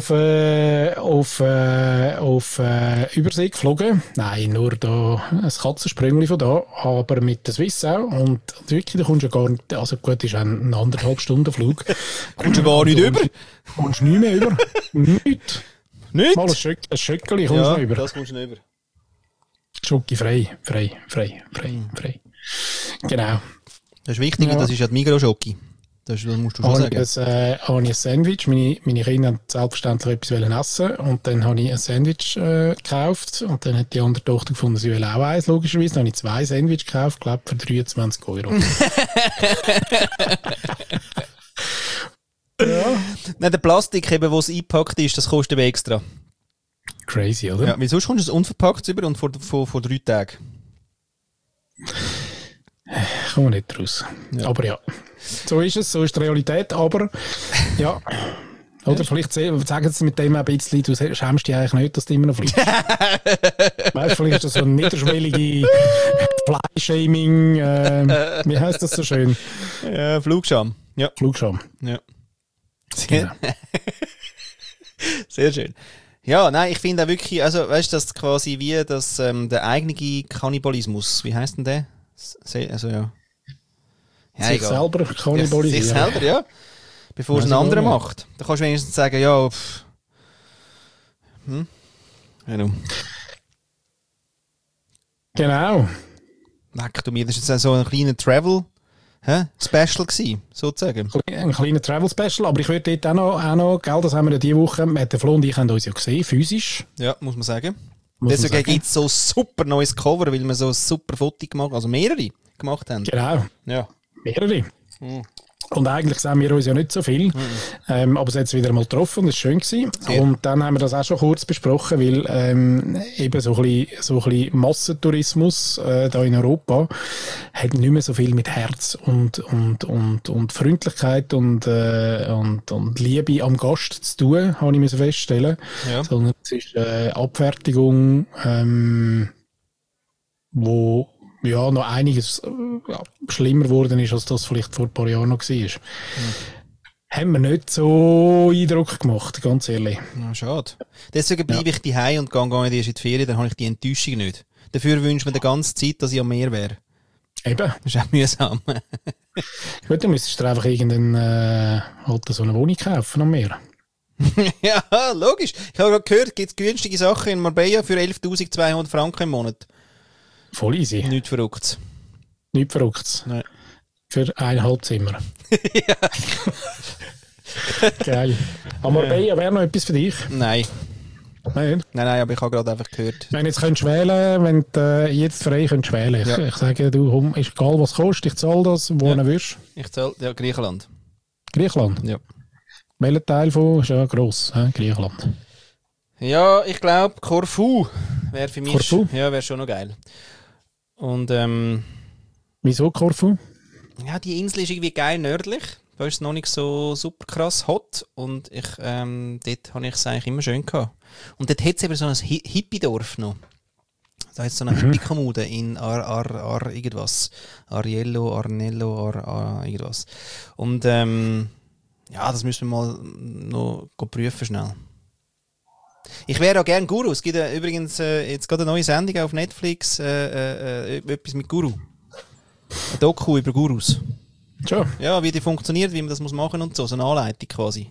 auf Übersee geflogen. Nein, nur da ein Katzensprüngli von da, aber mit der Swiss auch. Und wirklich, da kommst du ja gar nicht, also gut, ist ein 1,5 Stunden Flug. Kommst du gar nicht über? Kommst du nicht mehr über. Nicht. Nicht? Mal ein Schöckeli kommst du Ja, noch über. das kommst du nicht über. Schoki frei. Genau. Das ist wichtig, Ja. das ist ja die Migros-Schoki. Das musst du schon sagen. Habe ich ein Sandwich. Meine Kinder haben selbstverständlich etwas essen und dann habe ich ein Sandwich gekauft und dann hat die andere Tochter gefunden, sie will auch eins, logischerweise. Dann habe ich 2 Sandwich gekauft, glaube für 23 Euro. Ja. Nein, der Plastik, eben, wo es eingepackt ist, das kostet eben extra. Crazy, oder? Ja, weil sonst kommst du es unverpackt über und vor 3 Tagen. Kommen wir nicht raus. Ja. Aber ja, so ist es, so ist die Realität, aber ja. Oder vielleicht sagen sie mit dem auch ein bisschen, du schämst dich eigentlich nicht, dass du immer noch fliegst. Weißt, vielleicht ist das so ein niederschwellige Fly-Shaming, wie heisst das so schön? Ja, Flugscham. Ja. Flugscham. Ja. Genau. Sehr schön. Ja, nein, ich finde auch wirklich, also, weißt du, das quasi wie das, der eigene Kannibalismus, wie heisst denn der? Also, ja. Ja, Sich egal. selber kannibalisieren. Sich selber, ja. Bevor es ein anderer macht. Da kannst du wenigstens sagen, ja, Genau. Genau. Leck du mir, das ist jetzt so ein kleiner Travel-Special gewesen, sozusagen. Ein kleiner Travel-Special, aber ich würde dort auch noch, gell, das haben wir ja diese Woche, der Flo und ich haben uns ja gesehen, physisch. Ja, muss man sagen. Muss man Deswegen sagen. gibt es so ein super neues Cover, weil wir so ein super Foto gemacht, also mehrere gemacht haben. Genau. Ja. Mehrere. Und eigentlich sehen wir uns ja nicht so viel. Aber es hat es wieder mal getroffen und es war schön gewesen. Sehr. Und dann haben wir das auch schon kurz besprochen, weil eben so ein bisschen Massentourismus da in Europa hat nicht mehr so viel mit Herz und Freundlichkeit und Liebe am Gast zu tun, habe ich müssen feststellen. Ja. Sondern es ist Abfertigung, wo ja noch einiges schlimmer geworden ist, als das vielleicht vor ein paar Jahren noch war. Haben wir nicht so Eindruck gemacht, ganz ehrlich. Ja, schade. Deswegen bleibe ich daheim und gehe gar nicht erst in die Ferien, dann habe ich die Enttäuschung nicht. Dafür wünsche ich mir die ganze Zeit, dass ich am Meer wäre. Eben. Das ist auch mühsam. Gut, dann müsstest du dir einfach irgendeine halt so eine Wohnung kaufen am Meer. Ja, logisch. Ich habe gerade gehört, gibt es günstige Sachen in Marbella für 11.200 Franken im Monat. Voll easy. Nichts Verrücktes. Nichts Verrücktes. Nein. Für 1,5 Zimmer. Geil. Aber Marbella wäre noch etwas für dich. Nein. Nein. Nein, aber ich habe gerade einfach gehört. Wenn du jetzt könntest wählen, wenn du jetzt frei könntest wählen. Ja. Ich sage, du, ist egal was kostet, ich zahle das, wo du willst. Ich zahle, ja, Griechenland. Griechenland. Ja. Welcher Teil von ist ja gross, Griechenland. Ja, ich glaube, Korfu wäre für mich. Korfu? Ja, wäre schon noch geil. Und, Wieso Korfu? ja, die Insel ist irgendwie geil nördlich. Da ist es noch nicht so super krass hot. Und ich, dort habe ich es eigentlich immer schön gehabt. Und dort hat es eben so ein Hippie-Dorf noch. Da hat es so eine Hippie-Kommune in irgendwas. Arnello, irgendwas. Und, ja, das müssen wir mal noch prüfen schnell. Ich wäre auch gerne Guru. Es gibt übrigens jetzt gerade eine neue Sendung auf Netflix, etwas mit Guru. Ein Doku über Gurus. Schon. Ja, wie die funktioniert, wie man das muss machen und so. So eine Anleitung quasi.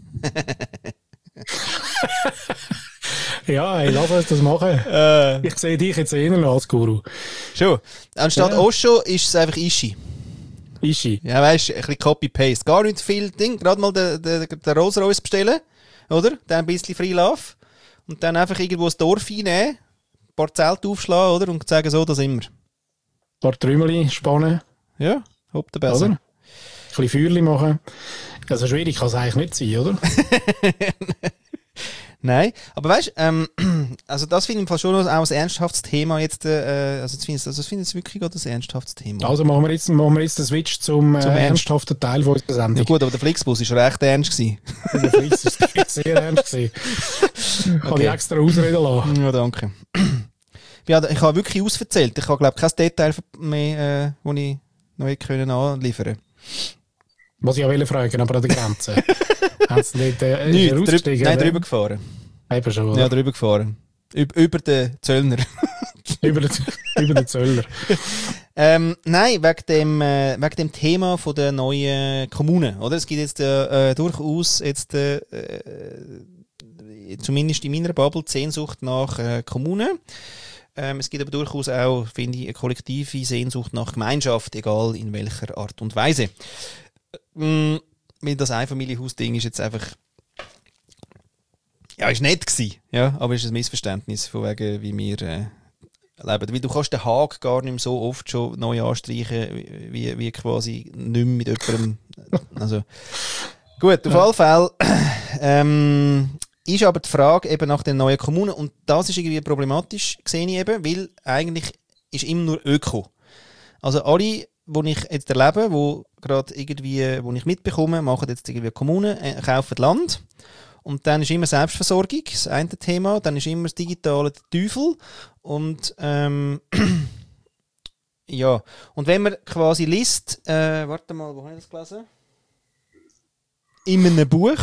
Ja, hey, lass uns das machen. Ich sehe dich jetzt eher noch als Guru. Schon. Anstatt Ja. Osho ist es einfach Ishi. Ishi. Ja, weißt du, ein bisschen Copy-Paste. Gar nicht viel Ding. Gerade mal den Rolls-Royce bestellen. Oder? Dann ein bisschen Free Love. Und dann einfach irgendwo ein Dorf einnehmen. Ein paar Zelte aufschlagen, oder? Und sagen, so, das immer. Ein paar Trümmerli spannen, Ja, hopp der besser. oder? Ein bisschen Feuerli machen. Also schwierig kann es eigentlich nicht sein, oder? Nein, aber weißt du, also das finde ich im Fall schon auch ein ernsthaftes Thema jetzt, also ich finde es wirklich gerade ein ernsthaftes Thema. Also machen wir jetzt den Switch zum Ernst. ernsthaften Teil von unserer Ja Sendung. gut, aber der Flixbus war recht ernst gewesen. Der Fliss ist sehr ernst gewesen. Habe ich extra ausreden lassen. Ja, danke. Ja, ich habe wirklich ausverzählt. Ich habe, glaube ich, kein Detail mehr, das ich noch hätte anliefern können. Was ich auch fragen, aber an der Grenze. Haben Sie nicht drüber gefahren. Eben schon, oder? Ja, drüber gefahren. Über den Zöllner. über den Zöller. Nein, wegen dem Thema von der neuen Kommunen, oder? Es gibt jetzt durchaus jetzt zumindest in meiner Bubble die Sehnsucht nach Kommunen. Es gibt aber durchaus auch, finde ich, eine kollektive Sehnsucht nach Gemeinschaft, egal in welcher Art und Weise. Weil das Einfamilienhaus-Ding ist jetzt einfach, ja, ist nett gewesen, ja, aber ist ein Missverständnis von wegen, wie wir leben. Weil du kannst den Haag gar nicht mehr so oft schon neu anstreichen, wie quasi nicht mehr mit jemandem. Also, gut, auf alle Fälle ist aber die Frage eben nach den neuen Kommunen, und das ist irgendwie problematisch, sehe ich eben, weil eigentlich ist immer nur Öko. Also alle, die ich jetzt erlebe, wo ich mitbekomme, machen jetzt irgendwie Kommunen, kaufen Land. Und dann ist immer Selbstversorgung, das eine Thema. Dann ist immer das Digitale der Teufel. Und ja, und wenn man quasi liest, warte mal, wo habe ich das gelesen? In einem Buch.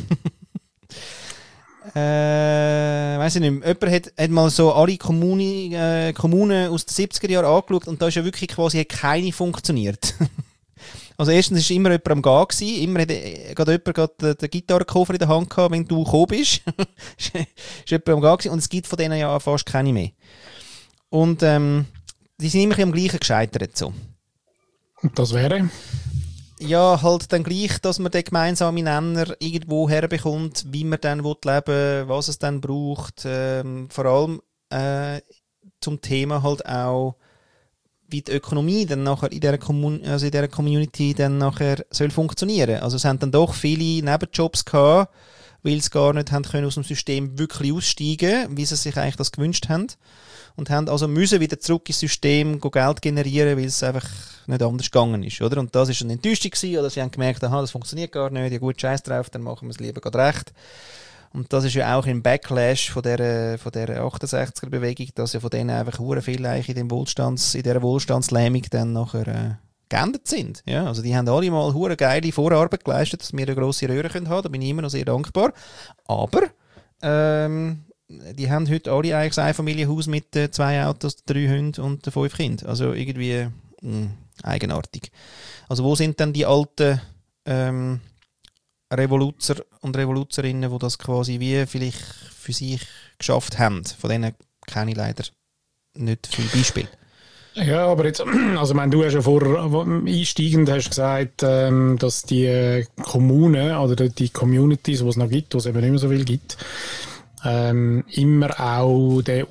Weiss ich nicht mehr. Jemand hat mal so alle Kommunen aus den 70er Jahren angeschaut, und da ist ja wirklich quasi keine funktioniert. Also erstens war immer jemand am Gehen gewesen. Immer hat jemand den Gitarrenkoffer in der Hand gehabt, wenn du gekommen bist. ist jemand am Gehen gewesen. Und es gibt von denen ja fast keine mehr. Und die sind immer am Gleichen gescheitert. So. Und das wäre? Ja, halt dann gleich, dass man den gemeinsamen Nenner irgendwo herbekommt, wie man dann leben will, was es dann braucht. Vor allem zum Thema halt auch, wie die Ökonomie dann nachher in dieser Community dann nachher soll funktionieren. Also es haben dann doch viele Nebenjobs gehabt, weil sie gar nicht haben können aus dem System wirklich aussteigen, wie sie sich eigentlich das gewünscht haben. Und haben also müssen wieder zurück ins System Geld generieren, weil es einfach nicht anders gegangen ist, oder? Und das ist eine Enttäuschung gewesen, oder sie haben gemerkt, aha, das funktioniert gar nicht, ja gut, scheiß drauf, dann machen wir es lieber gerade recht. Und das ist ja auch im Backlash von der 68er-Bewegung, dass ja von denen einfach hure viel eigentlich in dieser Wohlstandslähmung dann nachher geändert sind. Ja, also die haben alle mal hure geile Vorarbeit geleistet, dass wir eine grosse Röhre haben können. Da bin ich immer noch sehr dankbar. Aber die haben heute alle eigentlich ein Familienhaus mit 2 Autos, 3 Hunden und 5 Kindern. Also irgendwie eigenartig. Also wo sind denn die alten Revoluzer und Revoluzerinnen, die das quasi wie vielleicht für sich geschafft haben? Von denen kenne ich leider nicht viel Beispiel. Ja, aber jetzt, also du hast ja einsteigend hast gesagt, dass die Kommunen oder die Communities, die es noch gibt, wo es eben nicht mehr so viel gibt, immer auch den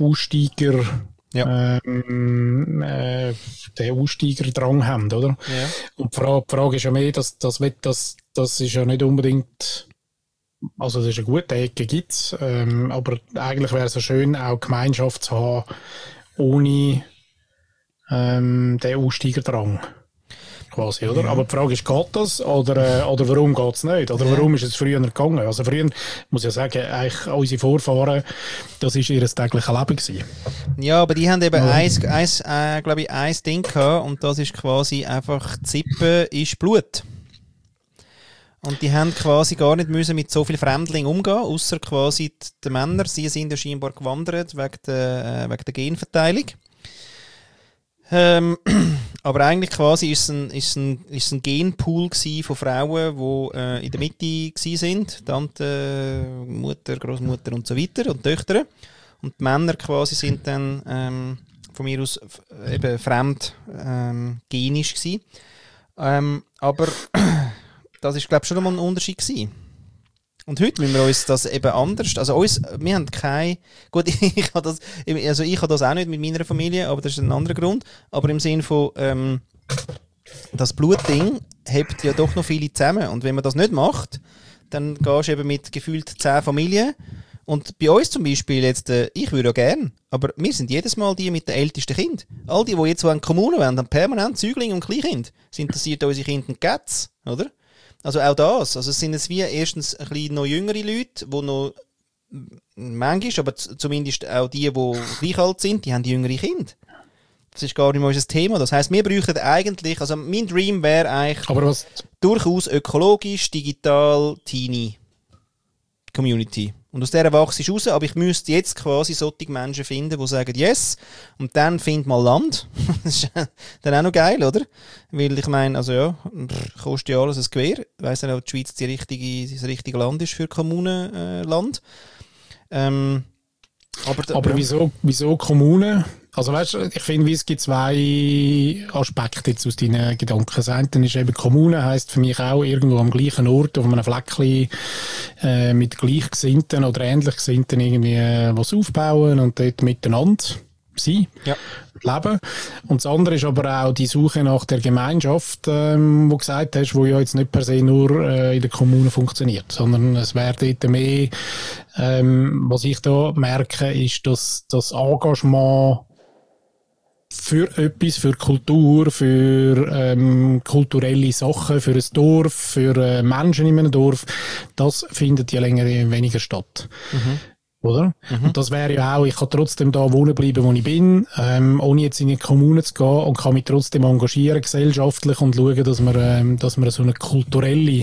Aussteigerdrang haben, oder? Ja. Und die Frage ist ja mehr, das ist ja nicht unbedingt, also das ist eine gute Ecke gibt's, aber eigentlich wäre es ja schön, auch Gemeinschaft zu haben, ohne den Aussteigerdrang. Quasi, oder? Ja. Aber die Frage ist, geht das? Oder warum geht es nicht? Oder warum ist es früher gegangen? Also früher, muss ich sagen, eigentlich unsere Vorfahren, das war ihr tägliches Leben gewesen. Ja, aber die haben eben glaube ich, ein Ding gehabt, und das ist quasi einfach, Zippen ist Blut. Und die haben quasi gar nicht müssen mit so viel Fremdling umgehen, außer quasi die Männer. Sie sind ja scheinbar gewandert wegen der Genverteilung. Aber eigentlich quasi ist es ein Genpool von Frauen, die in der Mitte sind, Tante, Mutter, Großmutter und so weiter und Töchter. Und die Männer quasi sind dann von mir aus eben fremd genisch gewesen. Aber das ist, glaube ich, schon mal ein Unterschied gewesen. Und heute müssen wir uns das eben anders, also wir haben gut, ich habe das auch nicht mit meiner Familie, aber das ist ein anderer Grund, aber im Sinne von, das Blutding hebt ja doch noch viele zusammen, und wenn man das nicht macht, dann gehst du eben mit gefühlt 10 Familien, und bei uns zum Beispiel jetzt, ich würde ja gern, aber wir sind jedes Mal die mit den ältesten Kindern. All die jetzt so an Kommunen wollen, haben permanent Säuglinge und Kleinkind. Das interessiert unsere Kinder und Gätz, oder? Also auch das. Also es sind jetzt wie erstens ein bisschen noch jüngere Leute, die noch manchmal, aber zumindest auch die gleich alt sind, die haben die jüngere Kinder. Das ist gar nicht mal unser Thema. Das heisst, wir bräuchten eigentlich, also mein Dream wäre eigentlich durchaus ökologisch, digital, teeny Community. Und aus dieser wachse ich raus, aber ich müsste jetzt quasi solche Menschen finden, die sagen yes, und dann find mal Land. Das ist dann auch noch geil, oder? Weil ich meine, also ja, kostet ja alles ein Gewehr. Ich weiss nicht, ob die Schweiz das richtige Land ist für Kommunenland. Aber wieso Kommunen? Also weißt du, ich finde, es gibt zwei Aspekte jetzt aus deinen Gedanken. Das eine ist eben, Kommune heisst für mich auch irgendwo am gleichen Ort, auf einem Fleckchen mit Gleichgesinnten oder Ähnlichgesinnten irgendwie was aufbauen und dort miteinander sein, leben. Und das andere ist aber auch die Suche nach der Gemeinschaft, wo du gesagt hast, wo ja jetzt nicht per se nur in der Kommune funktioniert, sondern es wäre dort mehr, was ich da merke, ist, dass das Engagement für etwas, für Kultur, für kulturelle Sachen, für ein Dorf, für Menschen in einem Dorf, das findet ja länger weniger statt. Oder? Und das wäre ja auch, ich kann trotzdem da wohnen bleiben, wo ich bin, ohne jetzt in eine Kommune zu gehen und kann mich trotzdem engagieren, gesellschaftlich, und schauen, dass man so eine kulturelle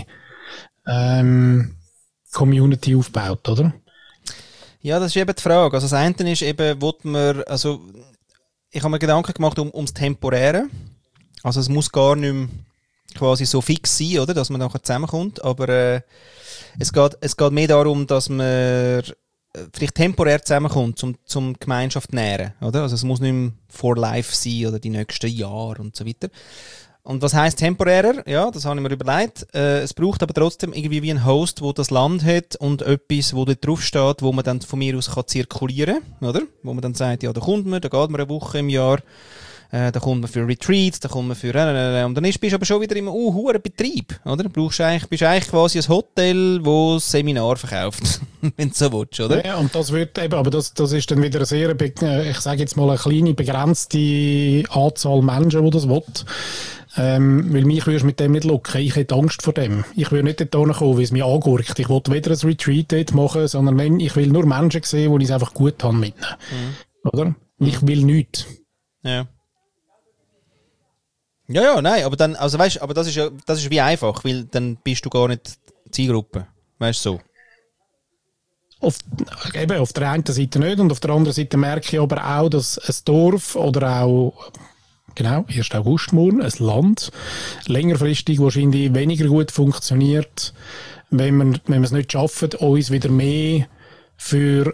Community aufbaut, oder? Ja, das ist eben die Frage. Also das eine ist eben, ich habe mir Gedanken gemacht ums Temporäre. Also es muss gar nicht mehr quasi so fix sein, oder, dass man nachher zusammenkommt, aber es geht mehr darum, dass man vielleicht temporär zusammenkommt, zum Gemeinschaft nähren, oder? Also es muss nicht mehr for life sein oder die nächsten Jahre und so weiter. Und was heisst temporärer? Ja, das habe ich mir überlegt. Es braucht aber trotzdem irgendwie wie ein Host, wo das Land hat und etwas, wo dort drauf steht, wo man dann von mir aus kann zirkulieren, oder? Wo man dann sagt, ja, da kommt man, da geht man eine Woche im Jahr, da kommt man für Retreats, da kommt man für und dann bist du aber schon wieder im hohen Betrieb, oder? Bist eigentlich quasi ein Hotel, wo Seminar verkauft, wenn du so willst, oder? Ja, und das wird eben, aber das ist dann wieder eine sehr, ich sage jetzt mal, eine kleine, begrenzte Anzahl Menschen, die das will. Weil mich würdest mit dem nicht locken. Ich hätte Angst vor dem. Ich würde nicht dort kommen, weil es mich angurkt. Ich will weder ein Retreat dort machen, sondern ich will nur Menschen sehen, wo ich es einfach gut habe mit ihnen. Oder? Ich will nichts. Ja. Ja, nein, aber dann, also weißt, aber das ist wie einfach, weil dann bist du gar nicht Zielgruppe. Weißt du, so. Auf der einen Seite nicht, und auf der anderen Seite merke ich aber auch, dass ein Dorf oder auch, genau, 1. August morgen, ein Land, längerfristig wahrscheinlich weniger gut funktioniert, wenn wir es nicht schaffen, uns wieder mehr für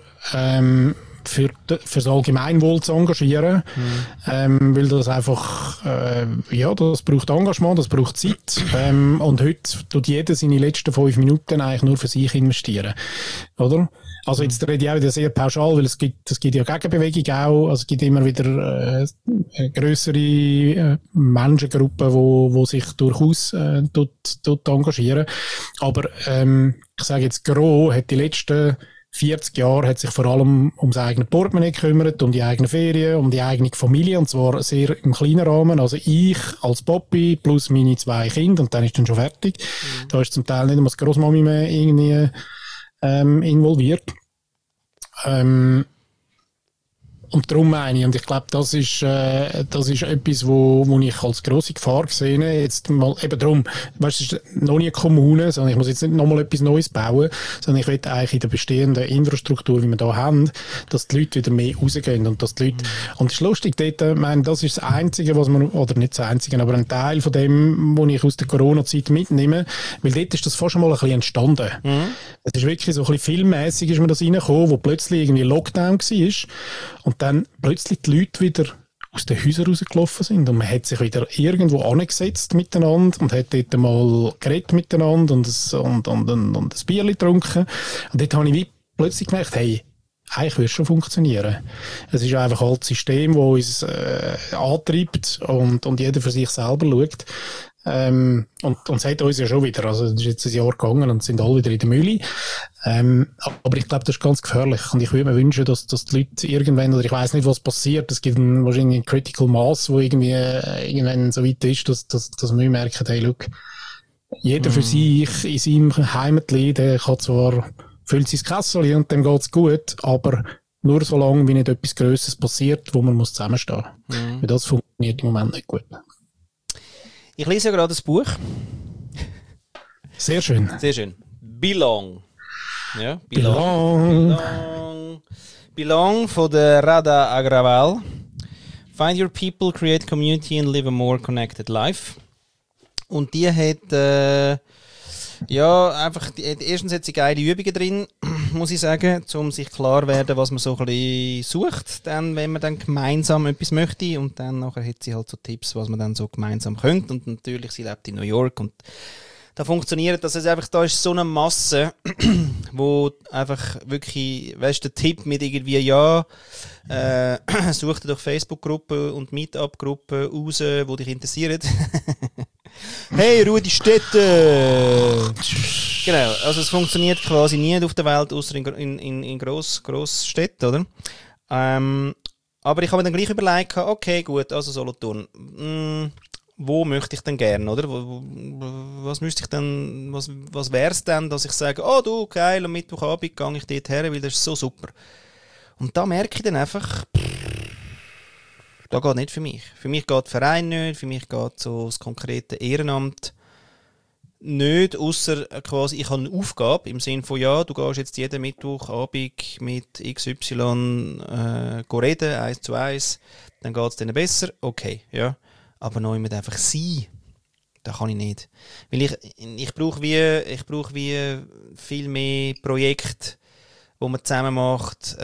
das Allgemeinwohl zu engagieren, weil das einfach, das braucht Engagement, das braucht Zeit, und heute tut jeder seine letzten 5 Minuten eigentlich nur für sich investieren, oder? Also jetzt rede ich auch wieder sehr pauschal, weil es gibt ja Gegenbewegung auch, also es gibt immer wieder grössere Menschengruppen, wo sich durchaus dort engagieren, aber ich sage jetzt, Gros hat die letzten 40 Jahre hat sich vor allem ums eigene Portemonnaie gekümmert, um die eigene Ferien, um die eigene Familie, und zwar sehr im kleinen Rahmen. Also ich als Papi plus meine 2 Kinder, und dann ist dann schon fertig. Da ist zum Teil nicht einmal das Grossmami mehr irgendwie involviert. Und darum meine ich, und ich glaube, das ist etwas, wo ich als grosse Gefahr sehe. Jetzt mal, eben darum, weißt du, es ist noch nie eine Kommune, sondern ich muss jetzt nicht nochmal etwas Neues bauen, sondern ich will eigentlich in der bestehenden Infrastruktur, wie wir da haben, dass die Leute wieder mehr rausgehen, und dass die Leute, und es ist lustig, dort, ich meine, das ist das Einzige, was man, oder nicht das Einzige, aber ein Teil von dem, was ich aus der Corona-Zeit mitnehme, weil dort ist das fast schon mal ein bisschen entstanden. Es ist wirklich so ein bisschen filmmäßig ist mir das reingekommen, wo plötzlich irgendwie Lockdown war, und dann plötzlich die Leute wieder aus den Häusern rausgelaufen sind, und man hat sich wieder irgendwo angesetzt miteinander und hat dort mal geredet miteinander und ein Bier getrunken. Und dort habe ich wie plötzlich gemerkt, hey, eigentlich würde es schon funktionieren. Es ist einfach halt das System, das uns antreibt und jeder für sich selber schaut. Und es hat uns ja schon wieder, also es ist jetzt ein Jahr gegangen und sind alle wieder in der Mühle. Aber ich glaube, das ist ganz gefährlich. Und ich würde mir wünschen, dass die Leute irgendwann, oder ich weiss nicht, was passiert, es gibt wahrscheinlich ein Critical Mass, wo irgendwie irgendwann so weit ist, dass wir merken, hey, look, jeder für sich in seinem Heimatli, der kann zwar füllt sein Kessel und dem geht's gut, aber nur so lange, wie nicht etwas Grösseres passiert, wo man muss zusammenstehen muss. Weil das funktioniert im Moment nicht gut. Ich lese ja gerade ein Buch. Sehr schön. Sehr schön. Belong. Ja, Belong. Belong von der Radha Agrawal. Find your people, create community and live a more connected life. Und die hat einfach erstens hat sie geile Übungen drin, muss ich sagen, um sich klar zu werden, was man so ein bisschen sucht, dann, wenn man dann gemeinsam etwas möchte. Und dann nachher hat sie halt so Tipps, was man dann so gemeinsam könnte. Und natürlich, sie lebt in New York und da funktioniert das. Also einfach, da ist so eine Masse, wo einfach wirklich, weißt du, der Tipp mit irgendwie, such dir doch Facebook-Gruppen und Meetup-Gruppen raus, die dich interessieren. Hey, Rudi Städte! Genau, also es funktioniert quasi nie auf der Welt, außer in Grossstädten, oder? Aber ich habe mir dann gleich überlegt, okay, gut, also Solothurn. Wo möchte ich denn gerne, oder? Was müsste ich denn, was wäre es denn, dass ich sage, oh du, geil, am Mittwochabend gehe ich dort her, weil das ist so super. Und da merke ich dann einfach, da geht nicht für mich. Für mich geht der Verein nicht, für mich geht so das konkrete Ehrenamt nicht, ausser quasi, ich habe eine Aufgabe im Sinne von, ja, du gehst jetzt jeden Mittwochabend mit XY reden, 1 zu 1, dann geht es denen besser, okay, ja. Aber noch immer einfach sein, das kann ich nicht. Weil ich brauche wie viel mehr Projekte, die man zusammen macht.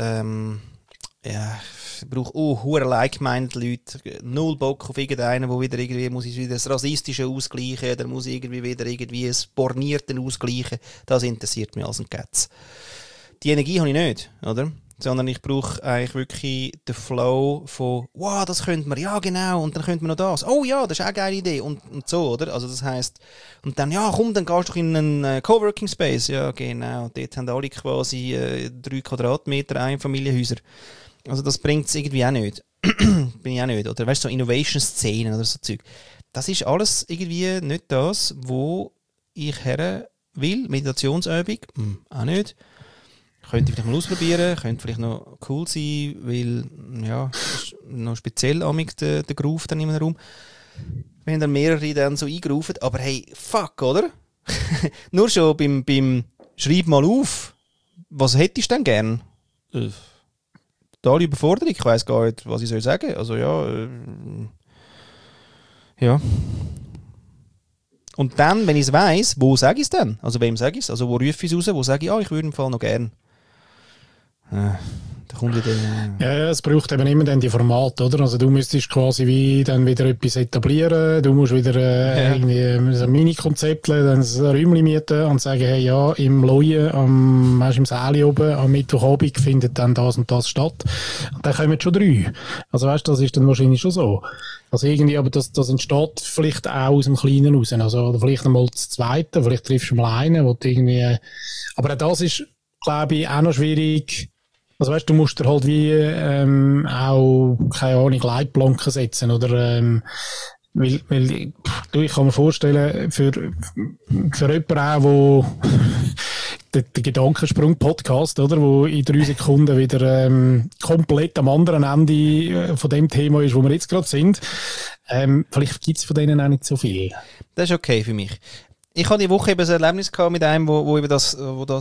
Ich brauche hure like-minded Leute, null Bock auf irgendeinen, wo wieder irgendwie muss ich wieder das Rassistische ausgleichen, dann muss ich irgendwie wieder irgendwie das Bornierte ausgleichen. Das interessiert mich als ein Kätz. Die Energie habe ich nicht, oder? Sondern ich brauche eigentlich wirklich den Flow von, wow, das könnte man, ja genau, und dann könnte man noch das, oh ja, das ist auch eine geile Idee, und so, oder? Also das heisst, und dann, ja komm, dann gehst du doch in einen Coworking Space, ja genau, dort haben alle quasi 3 Quadratmeter Einfamilienhäuser. Also das bringt es irgendwie auch nicht. Bin ich auch nicht, oder weißt du, so Innovation-Szenen oder so Zeug. Das ist alles irgendwie nicht das, wo ich her will, Meditationsübung, auch nicht. Könnte ich vielleicht mal ausprobieren, könnte vielleicht noch cool sein, weil, ja, ist noch speziell amig der Groove dann in einem Raum. Wenn dann mehrere dann so eingerufen, aber hey, fuck, oder? Nur schon beim Schreib mal auf, was hättest du denn gern? Totale Überforderung, ich weiss gar nicht, was ich soll sagen. Also ja. Und dann, wenn ich es weiss, wo sage ich es denn? Also wem sage ich es? Also wo rufe ich es raus? Wo sage ich, ich würde im Fall noch gern. Da kommt wieder... Ja, es braucht eben immer dann die Formate, oder? Also du müsstest quasi wie dann wieder etwas etablieren, du musst wieder irgendwie ein Mini-Konzept, dann ein Räumchen mieten und sagen, hey, ja, im Leuen, im Säle oben, am Mittwochabend findet dann das und das statt. Und dann kommen schon 3. Also weißt du, das ist dann wahrscheinlich schon so. Also irgendwie, aber das entsteht vielleicht auch aus dem Kleinen raus. Also, oder vielleicht einmal das Zweite, vielleicht triffst du mal einen, wo du irgendwie... Aber auch das ist, glaube ich, auch noch schwierig. Also weißt du, musst dir halt wie auch, keine Ahnung, Leitplanken setzen, oder weil ich kann mir vorstellen, für jemanden auch, wo der Gedankensprung-Podcast, oder, wo in 3 Sekunden wieder komplett am anderen Ende von dem Thema ist, wo wir jetzt gerade sind, vielleicht gibt es von denen auch nicht so viel. Das ist okay für mich. Ich hatte die Woche eben ein Erlebnis gehabt mit einem, wo es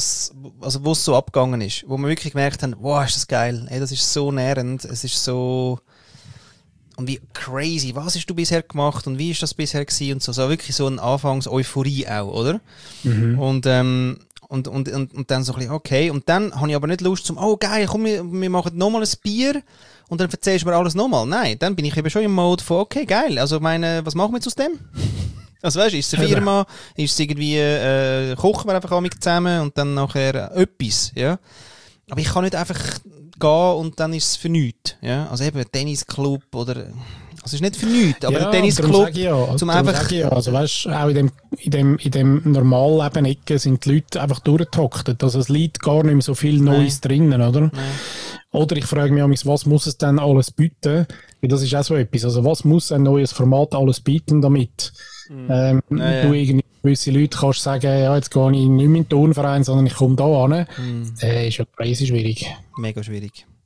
so abgegangen ist, wo wir wirklich gemerkt haben, wow, ist das geil, ey, das ist so nährend, es ist so, und wie crazy, was hast du bisher gemacht und wie ist das bisher gewesen und so, so wirklich so eine Anfangs-Euphorie auch, oder? Mhm. Und dann so ein bisschen, okay, und dann habe ich aber nicht Lust zum, oh geil, komm, wir machen nochmal ein Bier und dann erzählst du mir alles nochmal. Nein, dann bin ich eben schon im Mode von, okay, geil, also meine, was machen wir jetzt aus dem? Also weißt du, ist es eine Firma, ist es irgendwie, kochen wir einfach zusammen und dann nachher etwas, ja. Aber ich kann nicht einfach gehen und dann ist es für nichts, ja. Also eben Tennisclub oder, also es ist nicht für nichts, aber ein Tennisclub, zum einfach... Also weißt du, auch in dem Normalleben sind die Leute einfach durchgetaktet, also es liegt gar nicht mehr so viel Neues drinnen, oder? Nein. Oder ich frage mich, was muss es denn alles bieten? Weil das ist auch so etwas, also was muss ein neues Format alles bieten, damit du irgendwie gewisse Leute kannst sagen, ja, jetzt gehe ich nicht mehr in den Turnverein, sondern ich komme da hin. Ist ja crazy schwierig. Mega schwierig.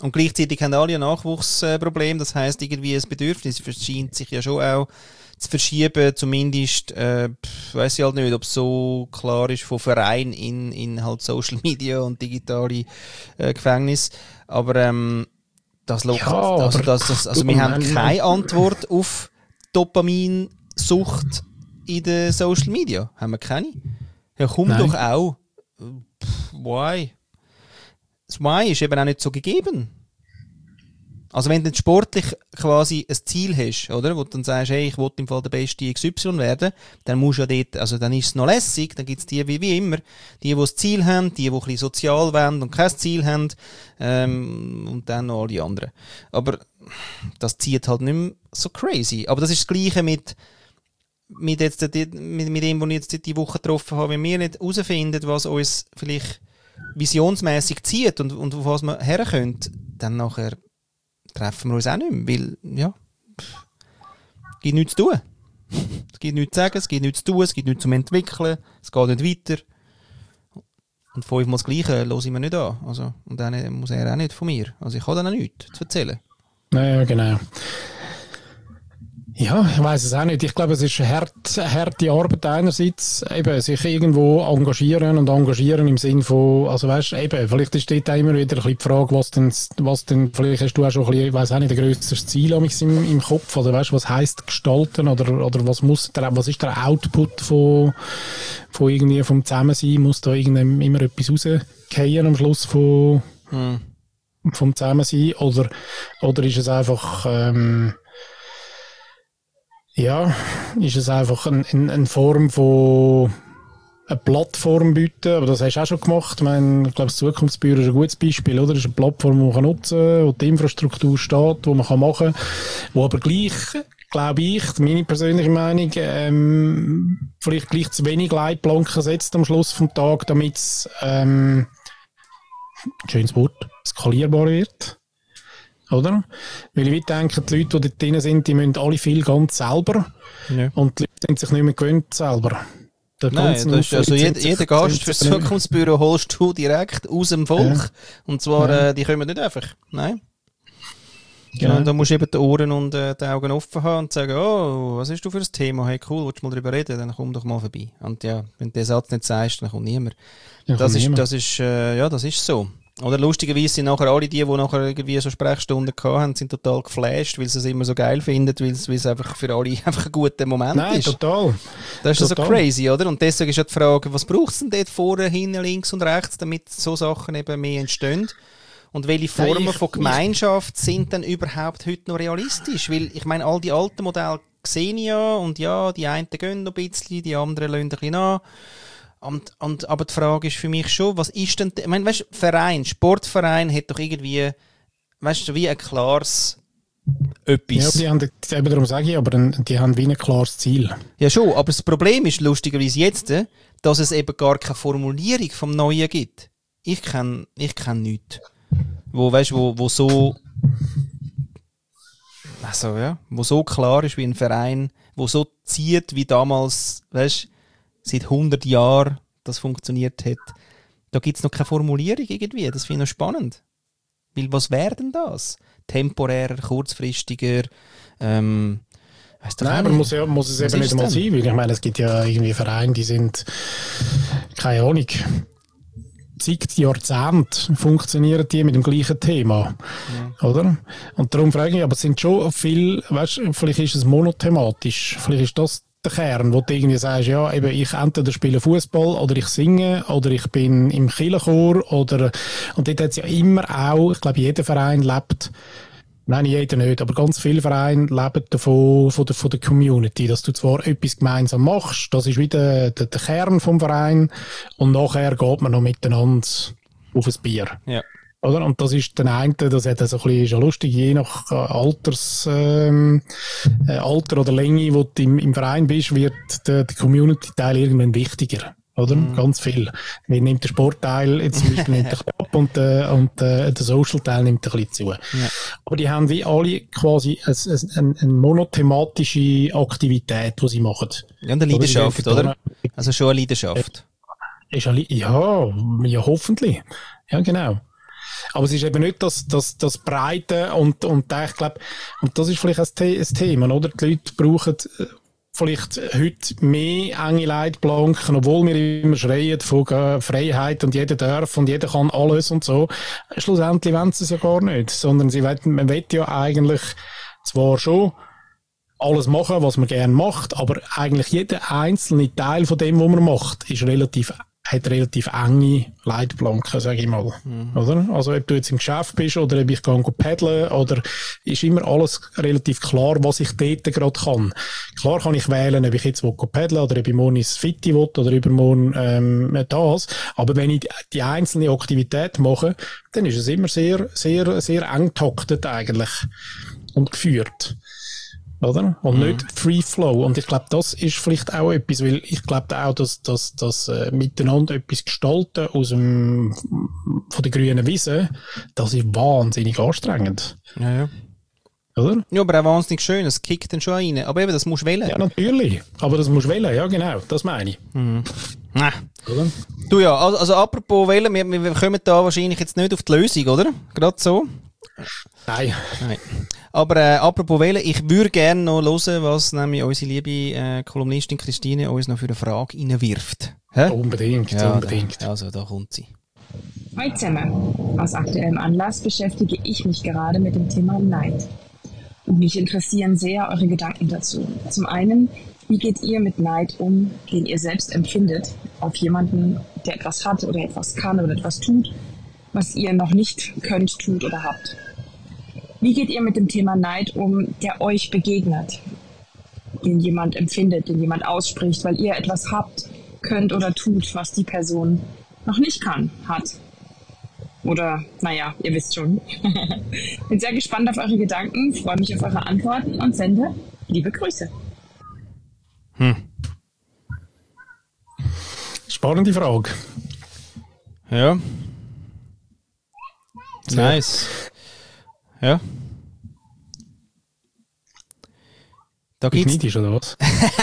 Und gleichzeitig haben alle ein Nachwuchsproblem, das heisst, irgendwie ein Bedürfnis scheint sich ja schon auch zu verschieben, zumindest, weiss ich halt nicht, ob es so klar ist von Verein in halt Social Media und digitale Gefängnis, aber das lockt, also wir haben keine Antwort auf Dopaminsucht in den Social Media, haben wir keine? Ja, komm doch auch. Why? Das Why ist eben auch nicht so gegeben. Also wenn du sportlich quasi ein Ziel hast, oder, wo du dann sagst, hey, ich will im Fall der beste XY werden, dann musst du ja dort, also dann ist es noch lässig, dann gibt es die wie immer, die das Ziel haben, die ein bisschen sozial wollen und kein Ziel haben, und dann noch alle anderen. Aber das zieht halt nicht mehr so crazy. Aber das ist das Gleiche mit dem, was ich jetzt die Woche getroffen habe, wenn wir nicht herausfinden, was uns vielleicht visionsmässig zieht und auf was wir herkommen, dann nachher treffen wir uns auch nicht mehr, weil, ja, es gibt nichts zu tun. Es gibt nichts zu sagen, es gibt nichts zu tun, es gibt nichts zum Entwickeln, es geht nicht weiter. Und 5-mal das Gleiche höre ich mir nicht an. Also, und dann muss er auch nicht von mir. Also ich habe dann auch nichts zu erzählen. Ja, genau. Ja, ich weiss es auch nicht. Ich glaube, es ist eine harte Arbeit einerseits, eben sich irgendwo engagieren im Sinn von, also weißt, eben, vielleicht ist dort auch immer wieder ein bisschen die Frage, was denn, vielleicht hast du auch schon ein bisschen, ich weiss auch nicht, ein grösseres Ziel im Kopf, oder weißt, was heisst gestalten, oder was ist der Output von irgendwie vom Zusammensein, muss da irgendwie immer etwas rausgehen am Schluss vom Zusammensein, oder ist es einfach, ja, ist es einfach eine Form von eine Plattform bieten, aber das hast du auch schon gemacht. Ich glaube, das Zukunftsbüro ist ein gutes Beispiel, oder? Das ist eine Plattform, die man nutzen kann, wo die Infrastruktur steht, die man machen kann, wo aber gleich, glaube ich, meine persönliche Meinung, vielleicht gleich zu wenig Leitplanken setzt am Schluss vom Tag, damit es, schönes Wort, skalierbar wird. Oder? Weil ich denke, die Leute, die dort drin sind, die müssen alle viel ganz selber. Ja. Und die Leute sind sich nicht mehr gewöhnt selber. Nein, das ist also jeder Gast fürs Zukunftsbüro holst du direkt aus dem Volk. Ja. Und zwar, die kommen nicht einfach. Nein. Genau. Und da musst du eben die Ohren und die Augen offen haben und sagen, oh, was hast du für ein Thema? Hey, cool, willst du mal drüber reden? Dann komm doch mal vorbei. Und ja, wenn du den Satz nicht sagst, dann kommt niemand. Das ist so. Oder lustigerweise sind nachher alle die nachher irgendwie so Sprechstunden hatten, sind total geflasht, weil sie es immer so geil finden, weil es einfach für alle einfach ein guter Moment ist. Nein, total. Das ist total. So crazy, oder? Und deswegen ist ja die Frage, was braucht es denn dort vorne, hinten, links und rechts, damit so Sachen eben mehr entstehen? Und welche Formen von Gemeinschaft sind denn überhaupt heute noch realistisch? Weil, ich meine, all die alten Modelle sehe ich ja, und ja, die einen gehen noch ein bisschen, die anderen lassen ein bisschen an. Aber die Frage ist für mich schon, was ist denn, ich meine, weißt, Sportverein hat doch irgendwie, weißt du, wie ein klares etwas. Ja, eben darum sage ich, aber die haben wie ein klares Ziel. Ja schon, aber das Problem ist lustigerweise jetzt, dass es eben gar keine Formulierung vom Neuen gibt. Ich kenn nichts. Wo so, also ja, wo so klar ist wie ein Verein, wo so zieht wie damals, weißt, seit 100 Jahren das funktioniert hat. Da gibt es noch keine Formulierung irgendwie. Das finde ich noch spannend. Weil was wäre denn das? Temporärer, kurzfristiger, Nein, aber muss es eben nicht mal sein, weil ich meine, es gibt ja irgendwie Vereine, die sind, keine Ahnung, seit Jahrzehnten funktionieren die mit dem gleichen Thema, oder? Und darum frage ich mich, aber es sind schon viel, weißt, vielleicht ist es monothematisch, vielleicht ist das der Kern, wo du irgendwie sagst, ja, eben, ich entweder spiele Fußball oder ich singe oder ich bin im Kirchenchor oder, und dort hat es ja immer auch, ich glaube, jeder Verein lebt, nein, jeder nicht, aber ganz viele Vereine leben davon, von der Community, dass du zwar etwas gemeinsam machst, das ist wieder der Kern vom Verein, und nachher geht man noch miteinander auf ein Bier. Ja. Oder? Und das ist der eine, das hat so ein bisschen, ist ja lustig, je nach Alter oder Länge, wo du im Verein bist, wird der Community-Teil irgendwann wichtiger. Oder? Ganz viel. Wie nimmt der Sportteil jetzt zum Beispiel nimmt ab und der Social-Teil nimmt ein bisschen zu. Ja. Aber die haben wie alle quasi eine monothematische Aktivität, die sie machen. Ja, eine Leidenschaft, oder? Also schon eine Leidenschaft. Ja, hoffentlich. Ja, genau. Aber es ist eben nicht das Breite und ich glaube, und das ist vielleicht ein Thema, oder? Die Leute brauchen vielleicht heute mehr enge Leitplanken, obwohl wir immer schreien von Freiheit und jeder darf und jeder kann alles und so. Schlussendlich wollen sie es ja gar nicht, sondern man will ja eigentlich zwar schon alles machen, was man gerne macht, aber eigentlich jeder einzelne Teil von dem, was man macht, hat relativ enge Leitplanken, sage ich mal. Oder? Also ob du jetzt im Geschäft bist oder ob ich gehe paddeln oder ist immer alles relativ klar, was ich dort gerade kann. Klar kann ich wählen, ob ich jetzt paddeln oder ob ich morgen ins Fitti will oder übermorgen das. Aber wenn ich die einzelne Aktivität mache, dann ist es immer sehr, sehr, sehr eng taktet eigentlich und geführt. Oder? Und nicht Free Flow. Und ich glaube, das ist vielleicht auch etwas, weil ich glaube auch, dass miteinander etwas gestalten von der grünen Wiese, das ist wahnsinnig anstrengend. Ja. Oder? Ja, aber auch wahnsinnig schön, es kickt dann schon rein. Aber eben, das musst du wählen. Ja, natürlich. Aber das musst du wählen, ja genau, das meine ich. Oder? Du ja, also apropos wählen, wir kommen da wahrscheinlich jetzt nicht auf die Lösung, oder? Gerade so. Nein. Aber apropos wählen, ich würde gerne noch hören, was nämlich unsere liebe Kolumnistin Christine uns noch für eine Frage reinwirft. Unbedingt. Also, da kommt sie. Hi zusammen. Aus aktuellem Anlass beschäftige ich mich gerade mit dem Thema Neid. Und mich interessieren sehr eure Gedanken dazu. Zum einen, wie geht ihr mit Neid um, den ihr selbst empfindet, auf jemanden, der etwas hat oder etwas kann oder etwas tut, was ihr noch nicht könnt, tut oder habt? Wie geht ihr mit dem Thema Neid um, der euch begegnet, den jemand empfindet, den jemand ausspricht, weil ihr etwas habt, könnt oder tut, was die Person noch nicht kann, hat? Oder, naja, ihr wisst schon. Bin sehr gespannt auf eure Gedanken, freue mich auf eure Antworten und sende liebe Grüße. Spannende Frage. Ja. Nice. Ja. Da Bist gibt's... neidisch, oder was?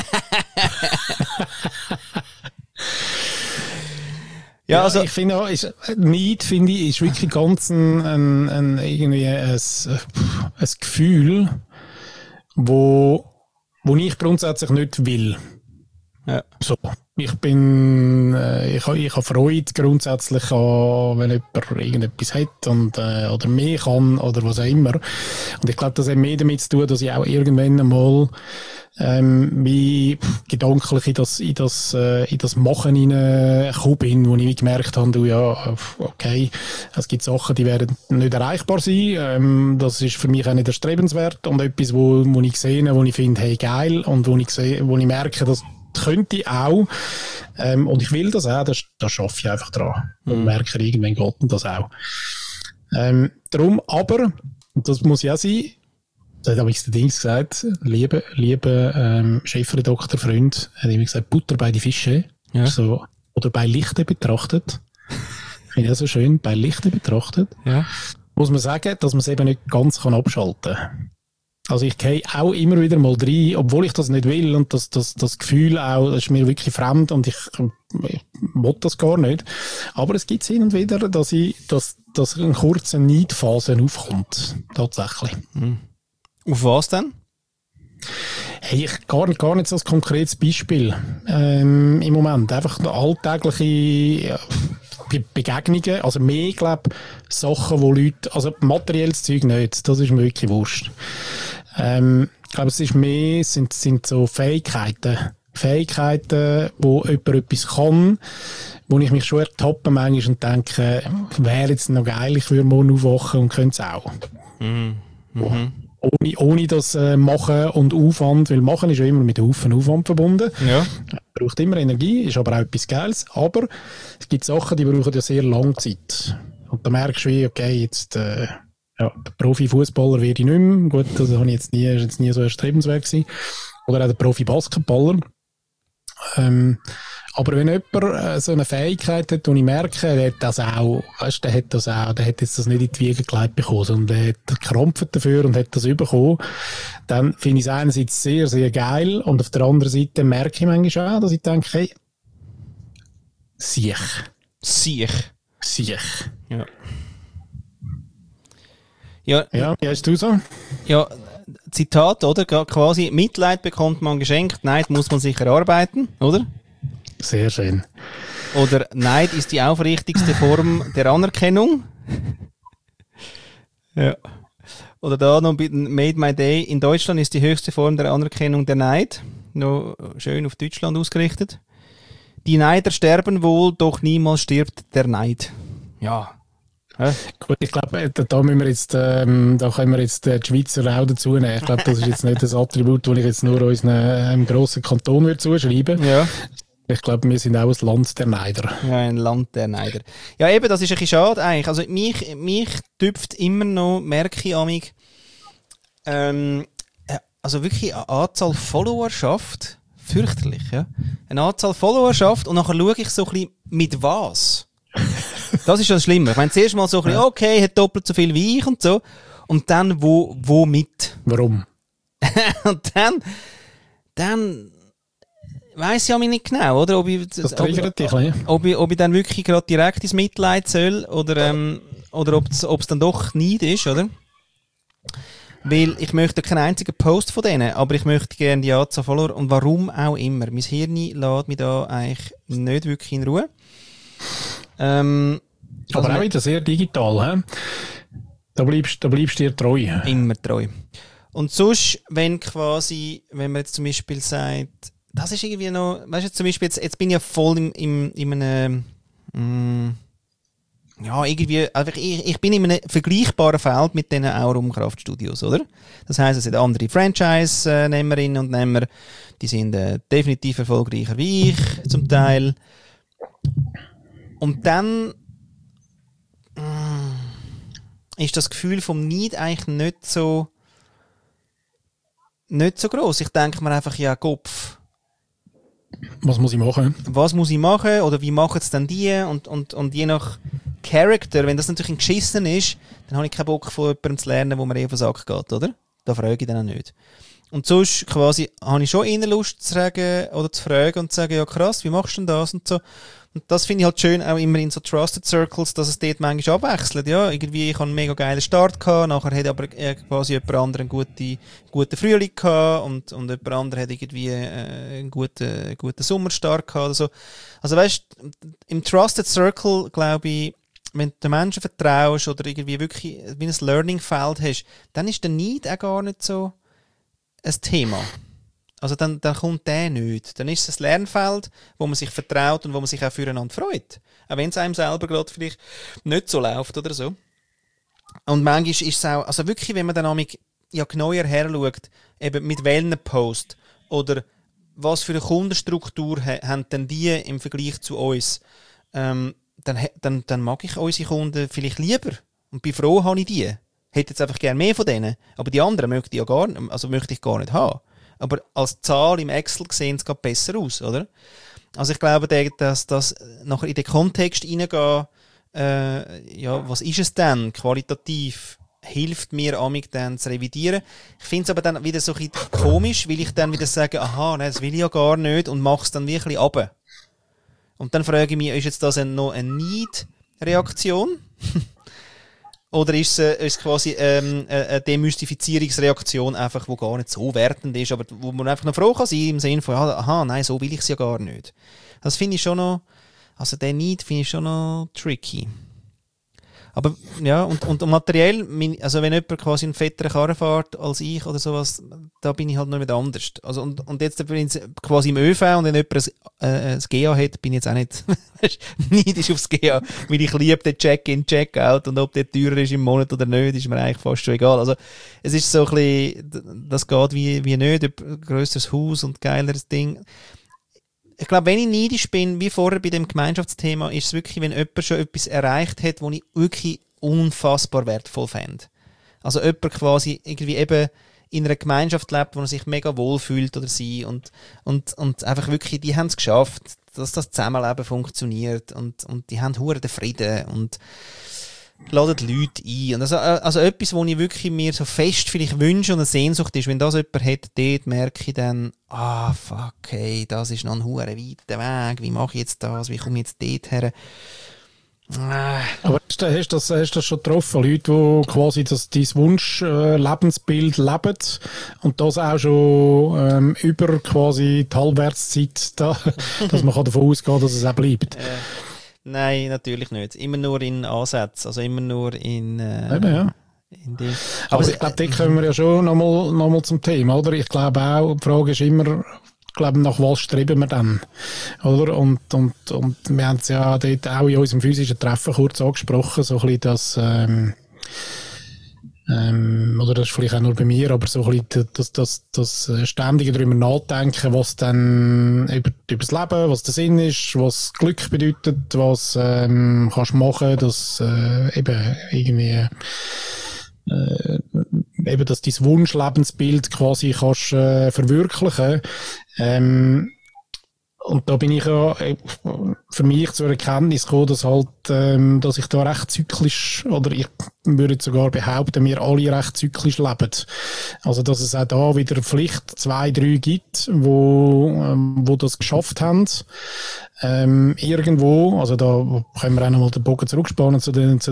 Ja, also... Ich finde auch, Neid, finde ich, ist wirklich ganz irgendwie ein Gefühl, wo ich grundsätzlich nicht will. Ja. So. Ich habe Freude grundsätzlich an, wenn jemand irgendetwas hat und, oder mehr kann oder was auch immer. Und ich glaube, das hat mehr damit zu tun, dass ich auch irgendwann einmal, wie gedanklich in das Machen hineingekommen bin, wo ich gemerkt habe, du, ja, okay, es gibt Sachen, die werden nicht erreichbar sein, das ist für mich auch nicht erstrebenswert und etwas, wo ich sehe, wo ich finde, hey, geil, und wo ich merke, dass könnte ich auch, und ich will das auch, da schaffe ich einfach dran. Und merke, irgendwann geht das auch. Darum, aber, und das muss ja sein, da habe ich den Dings gesagt, liebe Chefredakteur, Freund, hat immer gesagt, Butter bei die Fische, so, oder bei Lichte betrachtet, finde ich ja so schön, bei Lichte betrachtet, muss man sagen, dass man es eben nicht ganz abschalten kann. Also ich gehe auch immer wieder mal rein, obwohl ich das nicht will und das Gefühl auch, das ist mir wirklich fremd und ich will das gar nicht. Aber es gibt hin und wieder, dass eine kurze Neidphase aufkommt. Tatsächlich. Auf was denn? Hey, gar nicht so ein konkretes Beispiel im Moment. Einfach alltägliche Begegnungen, also mehr, glaube ich, Sachen, wo Leute, also materielles Zeug nicht, das ist mir wirklich wurscht. Ich glaube, es ist mehr, sind so Fähigkeiten, wo jemand etwas kann, wo ich mich schon ertappe manchmal und denke, wäre jetzt noch geil, ich würde morgen aufwachen und könnte es auch. Ohne das Machen und Aufwand, weil Machen ist ja immer mit Haufen Aufwand verbunden. Ja. Braucht immer Energie, ist aber auch etwas Geiles. Aber es gibt Sachen, die brauchen ja sehr lange Zeit. Und da merkst du wie, okay, jetzt, der Profi-Fußballer werde ich nicht mehr. Gut, das habe ich ist jetzt nie so erstrebenswert gewesen. Oder auch der Profi-Basketballer. Aber wenn jemand so eine Fähigkeit hat, und ich merke, der hat das auch, weißt, der hat jetzt das nicht in die Wiege gelegt bekommen, sondern der hat gekrampft dafür und hat das bekommen, dann finde ich es einerseits sehr, sehr geil und auf der anderen Seite merke ich manchmal auch, dass ich denke, hey, Siech. Ja. Ja, Ja, wie hast du so? ja, Zitat, oder? Quasi, Mitleid bekommt man geschenkt, Neid muss man sich erarbeiten, oder? Sehr schön. Oder Neid ist die aufrichtigste Form der Anerkennung. Ja. Oder da noch Made My Day. In Deutschland ist die höchste Form der Anerkennung der Neid. Noch schön auf Deutschland ausgerichtet. Die Neider sterben wohl, doch niemals stirbt der Neid. Ja. Hä? Gut, ich glaube, da müssen wir jetzt, da können wir jetzt die Schweizer auch dazu nehmen. Ich glaube, das ist jetzt nicht das Attribut, das ich jetzt nur unserem grossen Kanton würde zuschreiben. Ja. Ich glaube, wir sind auch ein Land der Neider. Ja, ein Land der Neider. Ja, eben, das ist ein bisschen schade eigentlich. Also, mich tüpft immer noch, merke ich amig, also wirklich eine Anzahl Followerschaft, fürchterlich, ja. Eine Anzahl Followerschaft und nachher schaue ich so ein bisschen, mit was. Das ist das Schlimme. Ich meine, zuerst mal so ein bisschen, okay, hat doppelt so viel wie ich und so. Und dann, womit? Warum? Und dann weiss ich ja nicht genau, oder? Das triggert dich, ne? Ob ich dann wirklich gerade direkt ins Mitleid soll oder ob es dann doch Neid ist, oder? Weil ich möchte keinen einzigen Post von denen, aber ich möchte gerne die Anzahl Follower und warum auch immer. Mein Hirn lässt mich da eigentlich nicht wirklich in Ruhe. Aber auch wieder sehr digital, he? Da bleibst du dir treu. Immer treu. Und sonst, wenn man jetzt zum Beispiel sagt, das ist irgendwie noch, weißt du, zum Beispiel, jetzt bin ich ja voll in einem, ja, irgendwie, einfach, ich bin in einem vergleichbaren Feld mit diesen Aurum-Kraftstudios, oder? Das heisst, es sind andere Franchise-Nehmerinnen und Nehmer, die sind definitiv erfolgreicher wie ich, zum Teil. Und dann ist das Gefühl vom Neid eigentlich nicht so gross. Ich denke mir einfach, ja, Kopf. Was muss ich machen? Was muss ich machen? Oder wie machen es dann die? Und je nach Charakter, wenn das natürlich ein Geschissen ist, dann habe ich keinen Bock von jemandem zu lernen, wo mir auf den Sack geht, oder? Da frage ich dann auch nicht. Und sonst quasi habe ich schon eher Lust zu sagen oder zu fragen und zu sagen, ja krass, wie machst du denn das und so. Und das finde ich halt schön, auch immer in so Trusted Circles, dass es dort manchmal abwechselt. Ja, irgendwie, ich habe einen mega geilen Start gehabt, nachher hat aber quasi jemand anderes einen guten Frühling gehabt und jemand anderes hat irgendwie einen guten Sommerstart gehabt oder so. Also weißt, im Trusted Circle, glaube ich, wenn du den Menschen vertraust oder irgendwie wirklich wie ein Learning-Feld hast, dann ist der Neid auch gar nicht so ein Thema. Also dann kommt der nicht. Dann ist es ein Lernfeld, wo man sich vertraut und wo man sich auch füreinander freut. Auch wenn es einem selber gerade vielleicht nicht so läuft oder so. Und manchmal ist es auch, also wirklich, wenn man dann ja genauer herschaut, eben mit welchen Post oder was für eine Kundenstruktur haben denn die im Vergleich zu uns, dann mag ich unsere Kunden vielleicht lieber und bin froh, habe ich die. Hätte jetzt einfach gerne mehr von denen, aber die anderen möchte ich gar nicht haben. Aber als Zahl im Excel sehen es gerade besser aus, oder? Also ich glaube, dass das nachher in den Kontext hineingehen, ja, was ist es denn qualitativ, hilft mir amig dann zu revidieren. Ich finde es aber dann wieder so ein bisschen komisch, weil ich dann wieder sage, aha, nein, das will ich ja gar nicht und mache es dann wirklich runter. Und dann frage ich mich, ist jetzt das noch eine Need-Reaktion? Oder ist es quasi eine Demystifizierungsreaktion, einfach, die gar nicht so wertend ist, aber wo man einfach noch froh kann sein, im Sinne von, aha, nein, so will ich es ja gar nicht. Das finde ich schon noch, also den Need finde ich schon noch tricky. Aber ja, und materiell, also wenn jemand quasi einen fetteren Karren fährt als ich oder sowas, da bin ich halt noch nicht anders. Also und jetzt bin ich quasi im ÖV und wenn jemand ein GA hat, bin ich jetzt auch nicht neidisch aufs GA, weil ich liebe den Check-in, Check-out und ob der teurer ist im Monat oder nicht, ist mir eigentlich fast schon egal. Also es ist so ein bisschen, das geht wie nicht, ein grösseres Haus und geileres Ding. Ich glaube, wenn ich neidisch bin, wie vorher bei dem Gemeinschaftsthema, ist es wirklich, wenn jemand schon etwas erreicht hat, was ich wirklich unfassbar wertvoll fände. Also jemand quasi irgendwie eben in einer Gemeinschaft lebt, wo er sich mega wohl fühlt oder sie und einfach wirklich, die haben es geschafft, dass das Zusammenleben funktioniert und die haben hure den Frieden und laden die Leute ein. Und also etwas, was ich wirklich mir so fest vielleicht wünsche und eine Sehnsucht ist, wenn das jemand hat, dort merke ich dann, fuck, hey, das ist noch ein hure weiter Weg, wie mache ich jetzt das, wie komme ich jetzt dort her? Aber hast du das schon getroffen? Leute, die quasi dein Wunsch-Lebensbild leben und das auch schon über quasi die Halbwertszeit, dass man davon ausgehen kann, dass es auch bleibt? Nein, natürlich nicht. Immer nur in Ansätzen, also immer nur in... Eben, ja. Aber ich glaube, da kommen wir ja schon nochmal zum Thema, oder? Ich glaube auch, die Frage ist immer... Ich glaube, nach was streben wir dann? Oder? Und wir haben es ja dort auch in unserem physischen Treffen kurz angesprochen, so ein bisschen das, oder das ist vielleicht auch nur bei mir, aber so ein bisschen das ständige darüber nachdenken, was dann über das Leben, was der Sinn ist, was Glück bedeutet, was kannst machen, dass eben irgendwie eben, dass dein Wunschlebensbild quasi kannst verwirklichen. Und da bin ich ja für mich zur Erkenntnis gekommen, dass halt, dass ich da recht zyklisch, oder ich würde sogar behaupten, wir alle recht zyklisch leben. Also, dass es auch da wieder vielleicht 2, 3 gibt, wo das geschafft haben. Irgendwo, also da können wir auch nochmal den Bogen zurückspannen zu den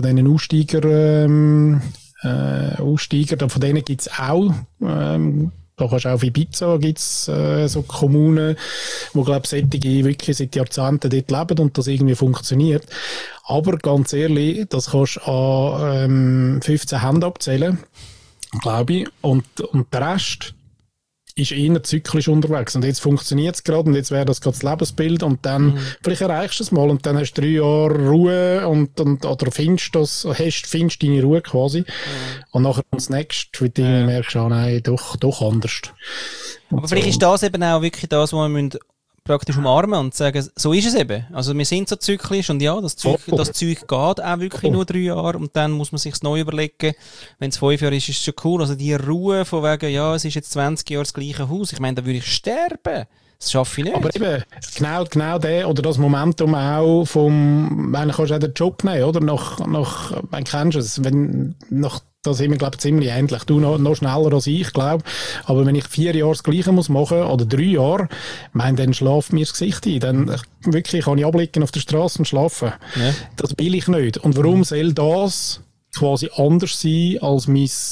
Aussteiger, von denen gibt's auch, da kannst du auch auf Ibiza gibt's so Kommunen, wo glaube ich solche wirklich seit Jahrzehnten dort leben und das irgendwie funktioniert. Aber ganz ehrlich, das kannst du an 15 Händen abzählen, glaube ich, und der Rest ist eher zyklisch unterwegs. Und jetzt funktioniert es gerade und jetzt wäre das gerade das Lebensbild und dann vielleicht erreichst du es mal und dann hast du 3 Jahre Ruhe oder findest deine Ruhe quasi. Und nachher kommt das nächste, weil du merkst, nein, doch anders. Aber vielleicht ist das eben auch wirklich das, was wir praktisch umarmen und sagen, so ist es eben. Also wir sind so zyklisch und ja, das Zeug geht auch wirklich nur 3 Jahre und dann muss man sich neu überlegen. Wenn es 5 Jahre ist es schon cool. Also die Ruhe von wegen, ja, es ist jetzt 20 Jahre das gleiche Haus. Ich meine, da würde ich sterben. Das schaffe ich nicht. Aber eben, genau der, oder das Momentum auch wenn du kannst auch den Job nehmen, oder? Wenn kennst du es, da sind wir, glaube ich, ziemlich ähnlich. Du noch schneller als ich, glaube. Aber wenn ich 4 Jahre das Gleiche muss machen, oder 3 Jahre, dann schlaft mir das Gesicht ein. Dann wirklich kann ich abliegen auf der Straße und schlafen. Ja. Das will ich nicht. Und warum soll das quasi anders sein als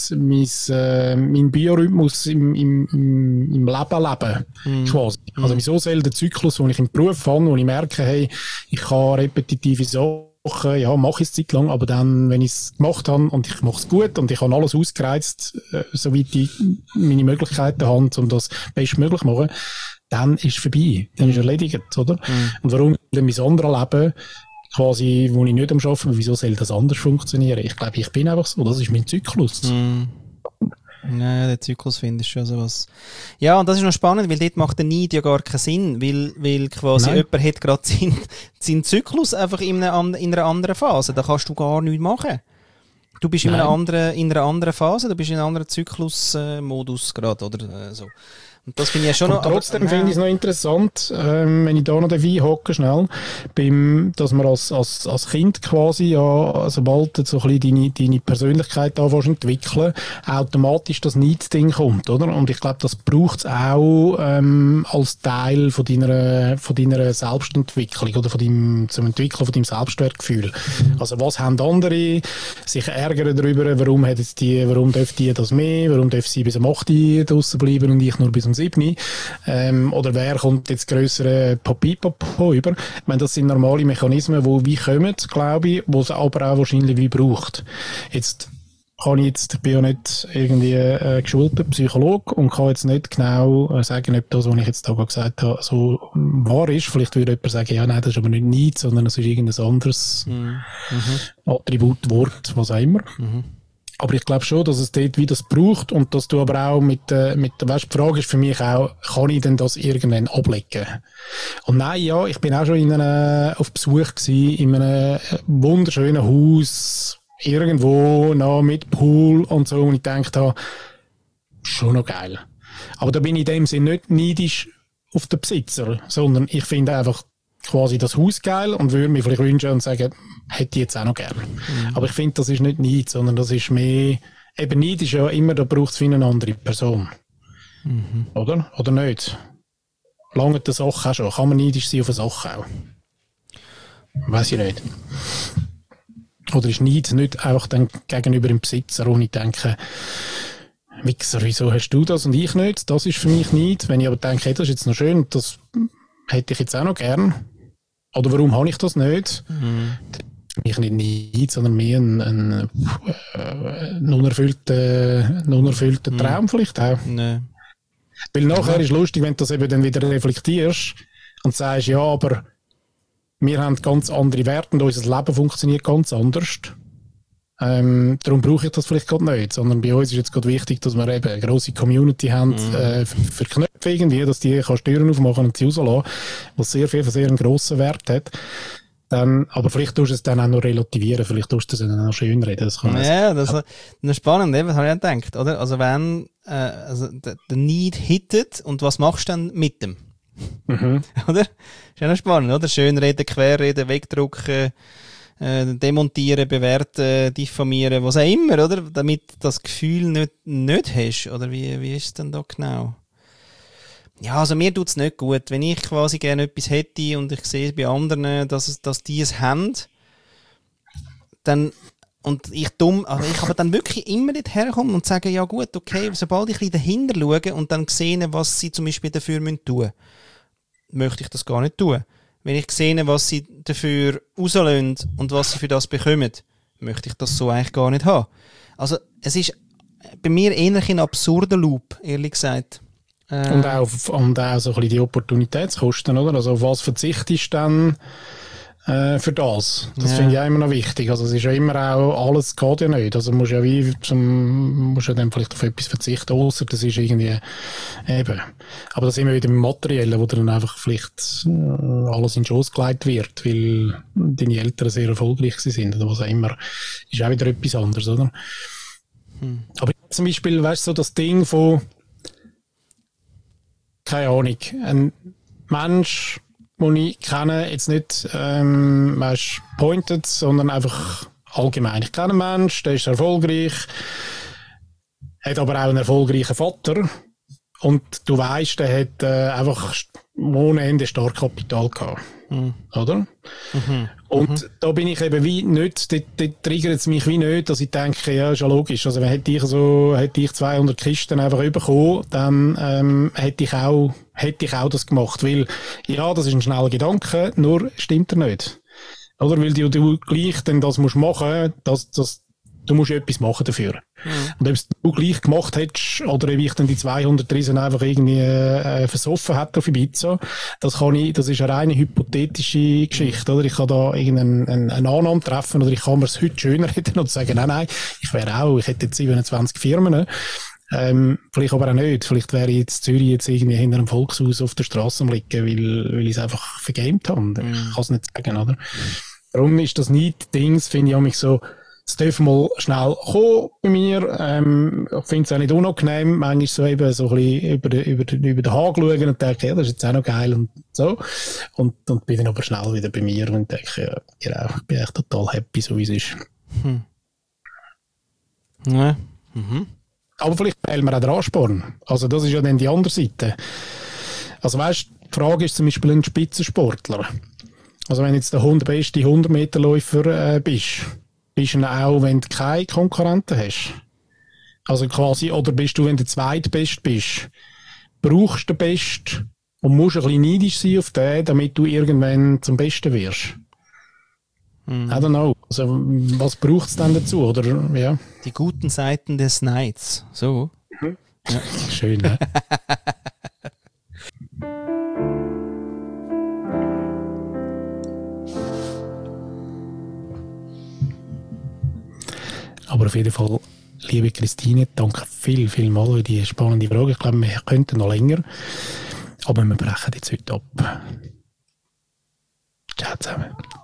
mein Biorhythmus im Leben? Quasi. Also wieso soll der Zyklus, den ich im Beruf habe, wo ich merke, hey, ich kann repetitive Sachen, ja, mache ich es Zeit lang, aber dann, wenn ich es gemacht habe und ich mache es gut und ich habe alles ausgereizt, soweit ich meine Möglichkeiten habe, um das bestmöglich zu machen, dann ist es vorbei. Dann ist es erledigt, oder? Und warum denn mein anderes Leben quasi, wo ich nicht am Arbeiten bin, wieso soll das anders funktionieren? Ich glaube, ich bin einfach so, das ist mein Zyklus. Ja, der Zyklus finde ich schon sowas. Ja, und das ist noch spannend, weil dort macht der Neid ja gar keinen Sinn, weil quasi jemand hat gerade seinen Zyklus einfach in einer anderen Phase. Da kannst du gar nichts machen. Du bist in einer anderen Phase, du bist in einem anderen Zyklusmodus gerade, oder so. Und das finde ich ja schon noch... Trotzdem finde ich es noch interessant, wenn ich da noch einhocke schnell, dass man als Kind quasi, ja, sobald du so ein bisschen deine Persönlichkeit anfängst entwickeln, automatisch das Neidsding kommt, oder? Und ich glaube, das braucht es auch als Teil von deiner Selbstentwicklung oder zum Entwickeln von deinem Selbstwertgefühl. Also was haben andere sich ärgern darüber, warum dürfen die das mehr, warum dürfen sie bis um 8 Uhr draussen bleiben und ich nur bis um 7. Oder wer kommt jetzt grössere Papipapo über? Ich meine, das sind normale Mechanismen, die wie kommen, glaube ich, wo es aber auch wahrscheinlich wie braucht. Ich bin ja nicht irgendwie geschulter Psychologe und kann jetzt nicht genau sagen, ob das, was ich jetzt da gesagt habe, so wahr ist. Vielleicht würde jemand sagen, ja, nein, das ist aber nicht Neid, sondern es ist irgendein anderes Attribut, Wort, was auch immer. Aber ich glaube schon, dass es dort wie das braucht und dass du aber auch weißt, die Frage ist für mich auch, kann ich denn das irgendwann ablegen? Und nein, ja, ich bin auch schon auf Besuch gewesen, in einem wunderschönen Haus, irgendwo noch mit Pool und so, und ich gedacht habe, schon noch geil. Aber da bin ich in dem Sinne nicht neidisch auf den Besitzer, sondern ich finde einfach quasi das Haus geil und würde mir vielleicht wünschen und sagen, hätte ich jetzt auch noch gerne. Aber ich finde, das ist nicht Neid, sondern das ist mehr, eben Neid ist ja immer, da braucht es wie eine andere Person. Oder? Oder nicht? Lange die Sache auch schon. Kann man neidisch sein auf eine Sache auch? Weiss ich nicht. Oder ist Neid nicht einfach dann gegenüber dem Besitzer, ohne zu denken, Wichser, wieso hast du das und ich nicht? Das ist für mich Neid. Wenn ich aber denke, hey, das ist jetzt noch schön, das hätte ich jetzt auch noch gern. Oder warum habe ich das nicht? Für mich nicht Neid, sondern mehr ein unerfüllter Traum vielleicht auch. Nee. Weil nachher ist lustig, wenn du das eben dann wieder reflektierst und sagst, ja, aber wir haben ganz andere Werte und unser Leben funktioniert ganz anders. Darum brauche ich das vielleicht gerade nicht, sondern bei uns ist jetzt gerade wichtig, dass wir eben eine grosse Community haben für Knöpfe irgendwie, dass die kannst Türen aufmachen und sie rauslassen, was sehr einen grossen Wert hat. Aber vielleicht tust du es dann auch noch relativieren, vielleicht tust du es dann auch schön reden. Das kann das ist spannend, eben, das habe ich auch gedacht, oder? Also wenn der Need hittet und was machst du dann mit dem? Oder? Ist ja noch spannend, oder? Schönreden, querreden, wegdrucken, demontieren, bewerten, diffamieren, was auch immer, oder? Damit das Gefühl nicht hast, oder wie ist es denn da genau? Ja, also mir tut's nicht gut. Wenn ich quasi gerne etwas hätte und ich sehe bei anderen, dass die es haben, dann, und ich aber dann wirklich immer nicht herkommen und sagen, ja gut, okay, sobald ich ein bisschen dahinter schaue und dann sehe, was sie zum Beispiel dafür tun müssen, möchte ich das gar nicht tun. Wenn ich sehe, was sie dafür rauslösen und was sie für das bekommen, möchte ich das so eigentlich gar nicht haben. Also, es ist bei mir eher ein absurder Loop, ehrlich gesagt. Und auch so ein bisschen die Opportunitätskosten, oder? Also, auf was verzichtest du dann für das? Das finde ich auch immer noch wichtig. Also, es ist ja immer auch, alles geht ja nicht. Also, musst ja dann vielleicht auf etwas verzichten, ausser das ist irgendwie eben. Aber das sind wir wieder im Materiellen, wo dann einfach vielleicht alles in den Schoss gelegt wird, weil deine Eltern sehr erfolgreich sind oder was auch immer. Ist auch wieder etwas anderes, oder? Aber zum Beispiel, weißt du, so das Ding von keine Ahnung, ein Mensch, den ich kenne, jetzt nicht pointed, sondern einfach allgemein. Ich kenne einen Menschen, der ist erfolgreich, hat aber auch einen erfolgreichen Vater und du weisst, der hat einfach ohne Ende Startkapital gehabt. Oder? Und da bin ich eben wie nicht, dort triggert es mich wie nicht, dass ich denke, ja, ist ja logisch. Also, wenn hätte ich 200 Kisten einfach bekommen, dann hätte ich auch das gemacht. Weil, ja, das ist ein schneller Gedanke, nur stimmt er nicht. Oder? Weil du gleich dann das musst machen, du musst etwas machen dafür. Und ob es du gleich gemacht hättest, oder ob ich dann die 200 Riesen einfach irgendwie versoffen hätte auf Ibiza, das ist eine reine hypothetische Geschichte, oder? Ich kann da irgendeine Annahme treffen, oder ich kann mir es heute schöner reden und sagen, nein, ich hätte jetzt 27 Firmen, vielleicht aber auch nicht. Vielleicht wäre ich jetzt Zürich jetzt irgendwie hinter einem Volkshaus auf der Straße am liegen, weil ich es einfach vergamed habe. Ich kann es nicht sagen, oder? Darum ist das nicht Dings, finde ich auch mich so, es darf mal schnell kommen bei mir. Ich finde es auch nicht unangenehm. Manchmal so eben so ein bisschen über den Haken schauen und denke, ja, das ist jetzt auch noch geil und so. Und bin dann aber schnell wieder bei mir und denke, ja, genau, ich bin echt total happy, so wie es ist. Ja. Aber vielleicht fehlt mir auch der Ansporn. Also das ist ja dann die andere Seite. Also weißt, die Frage ist zum Beispiel ein Spitzensportler. Also wenn jetzt der beste 100-Meter-Läufer bist du auch, wenn du keine Konkurrenten hast? Also quasi, oder bist du, wenn du der Zweitbeste bist, brauchst du den Besten und musst ein bisschen neidisch sein auf den, damit du irgendwann zum Besten wirst? I don't know. Also, was braucht es dann dazu, oder? Ja. Die guten Seiten des Neids. So. Ja. Schön, ne? Aber auf jeden Fall, liebe Christine, danke viel mal für die spannende Frage. Ich glaube, wir könnten noch länger, aber wir brechen jetzt heute ab. Ciao zusammen.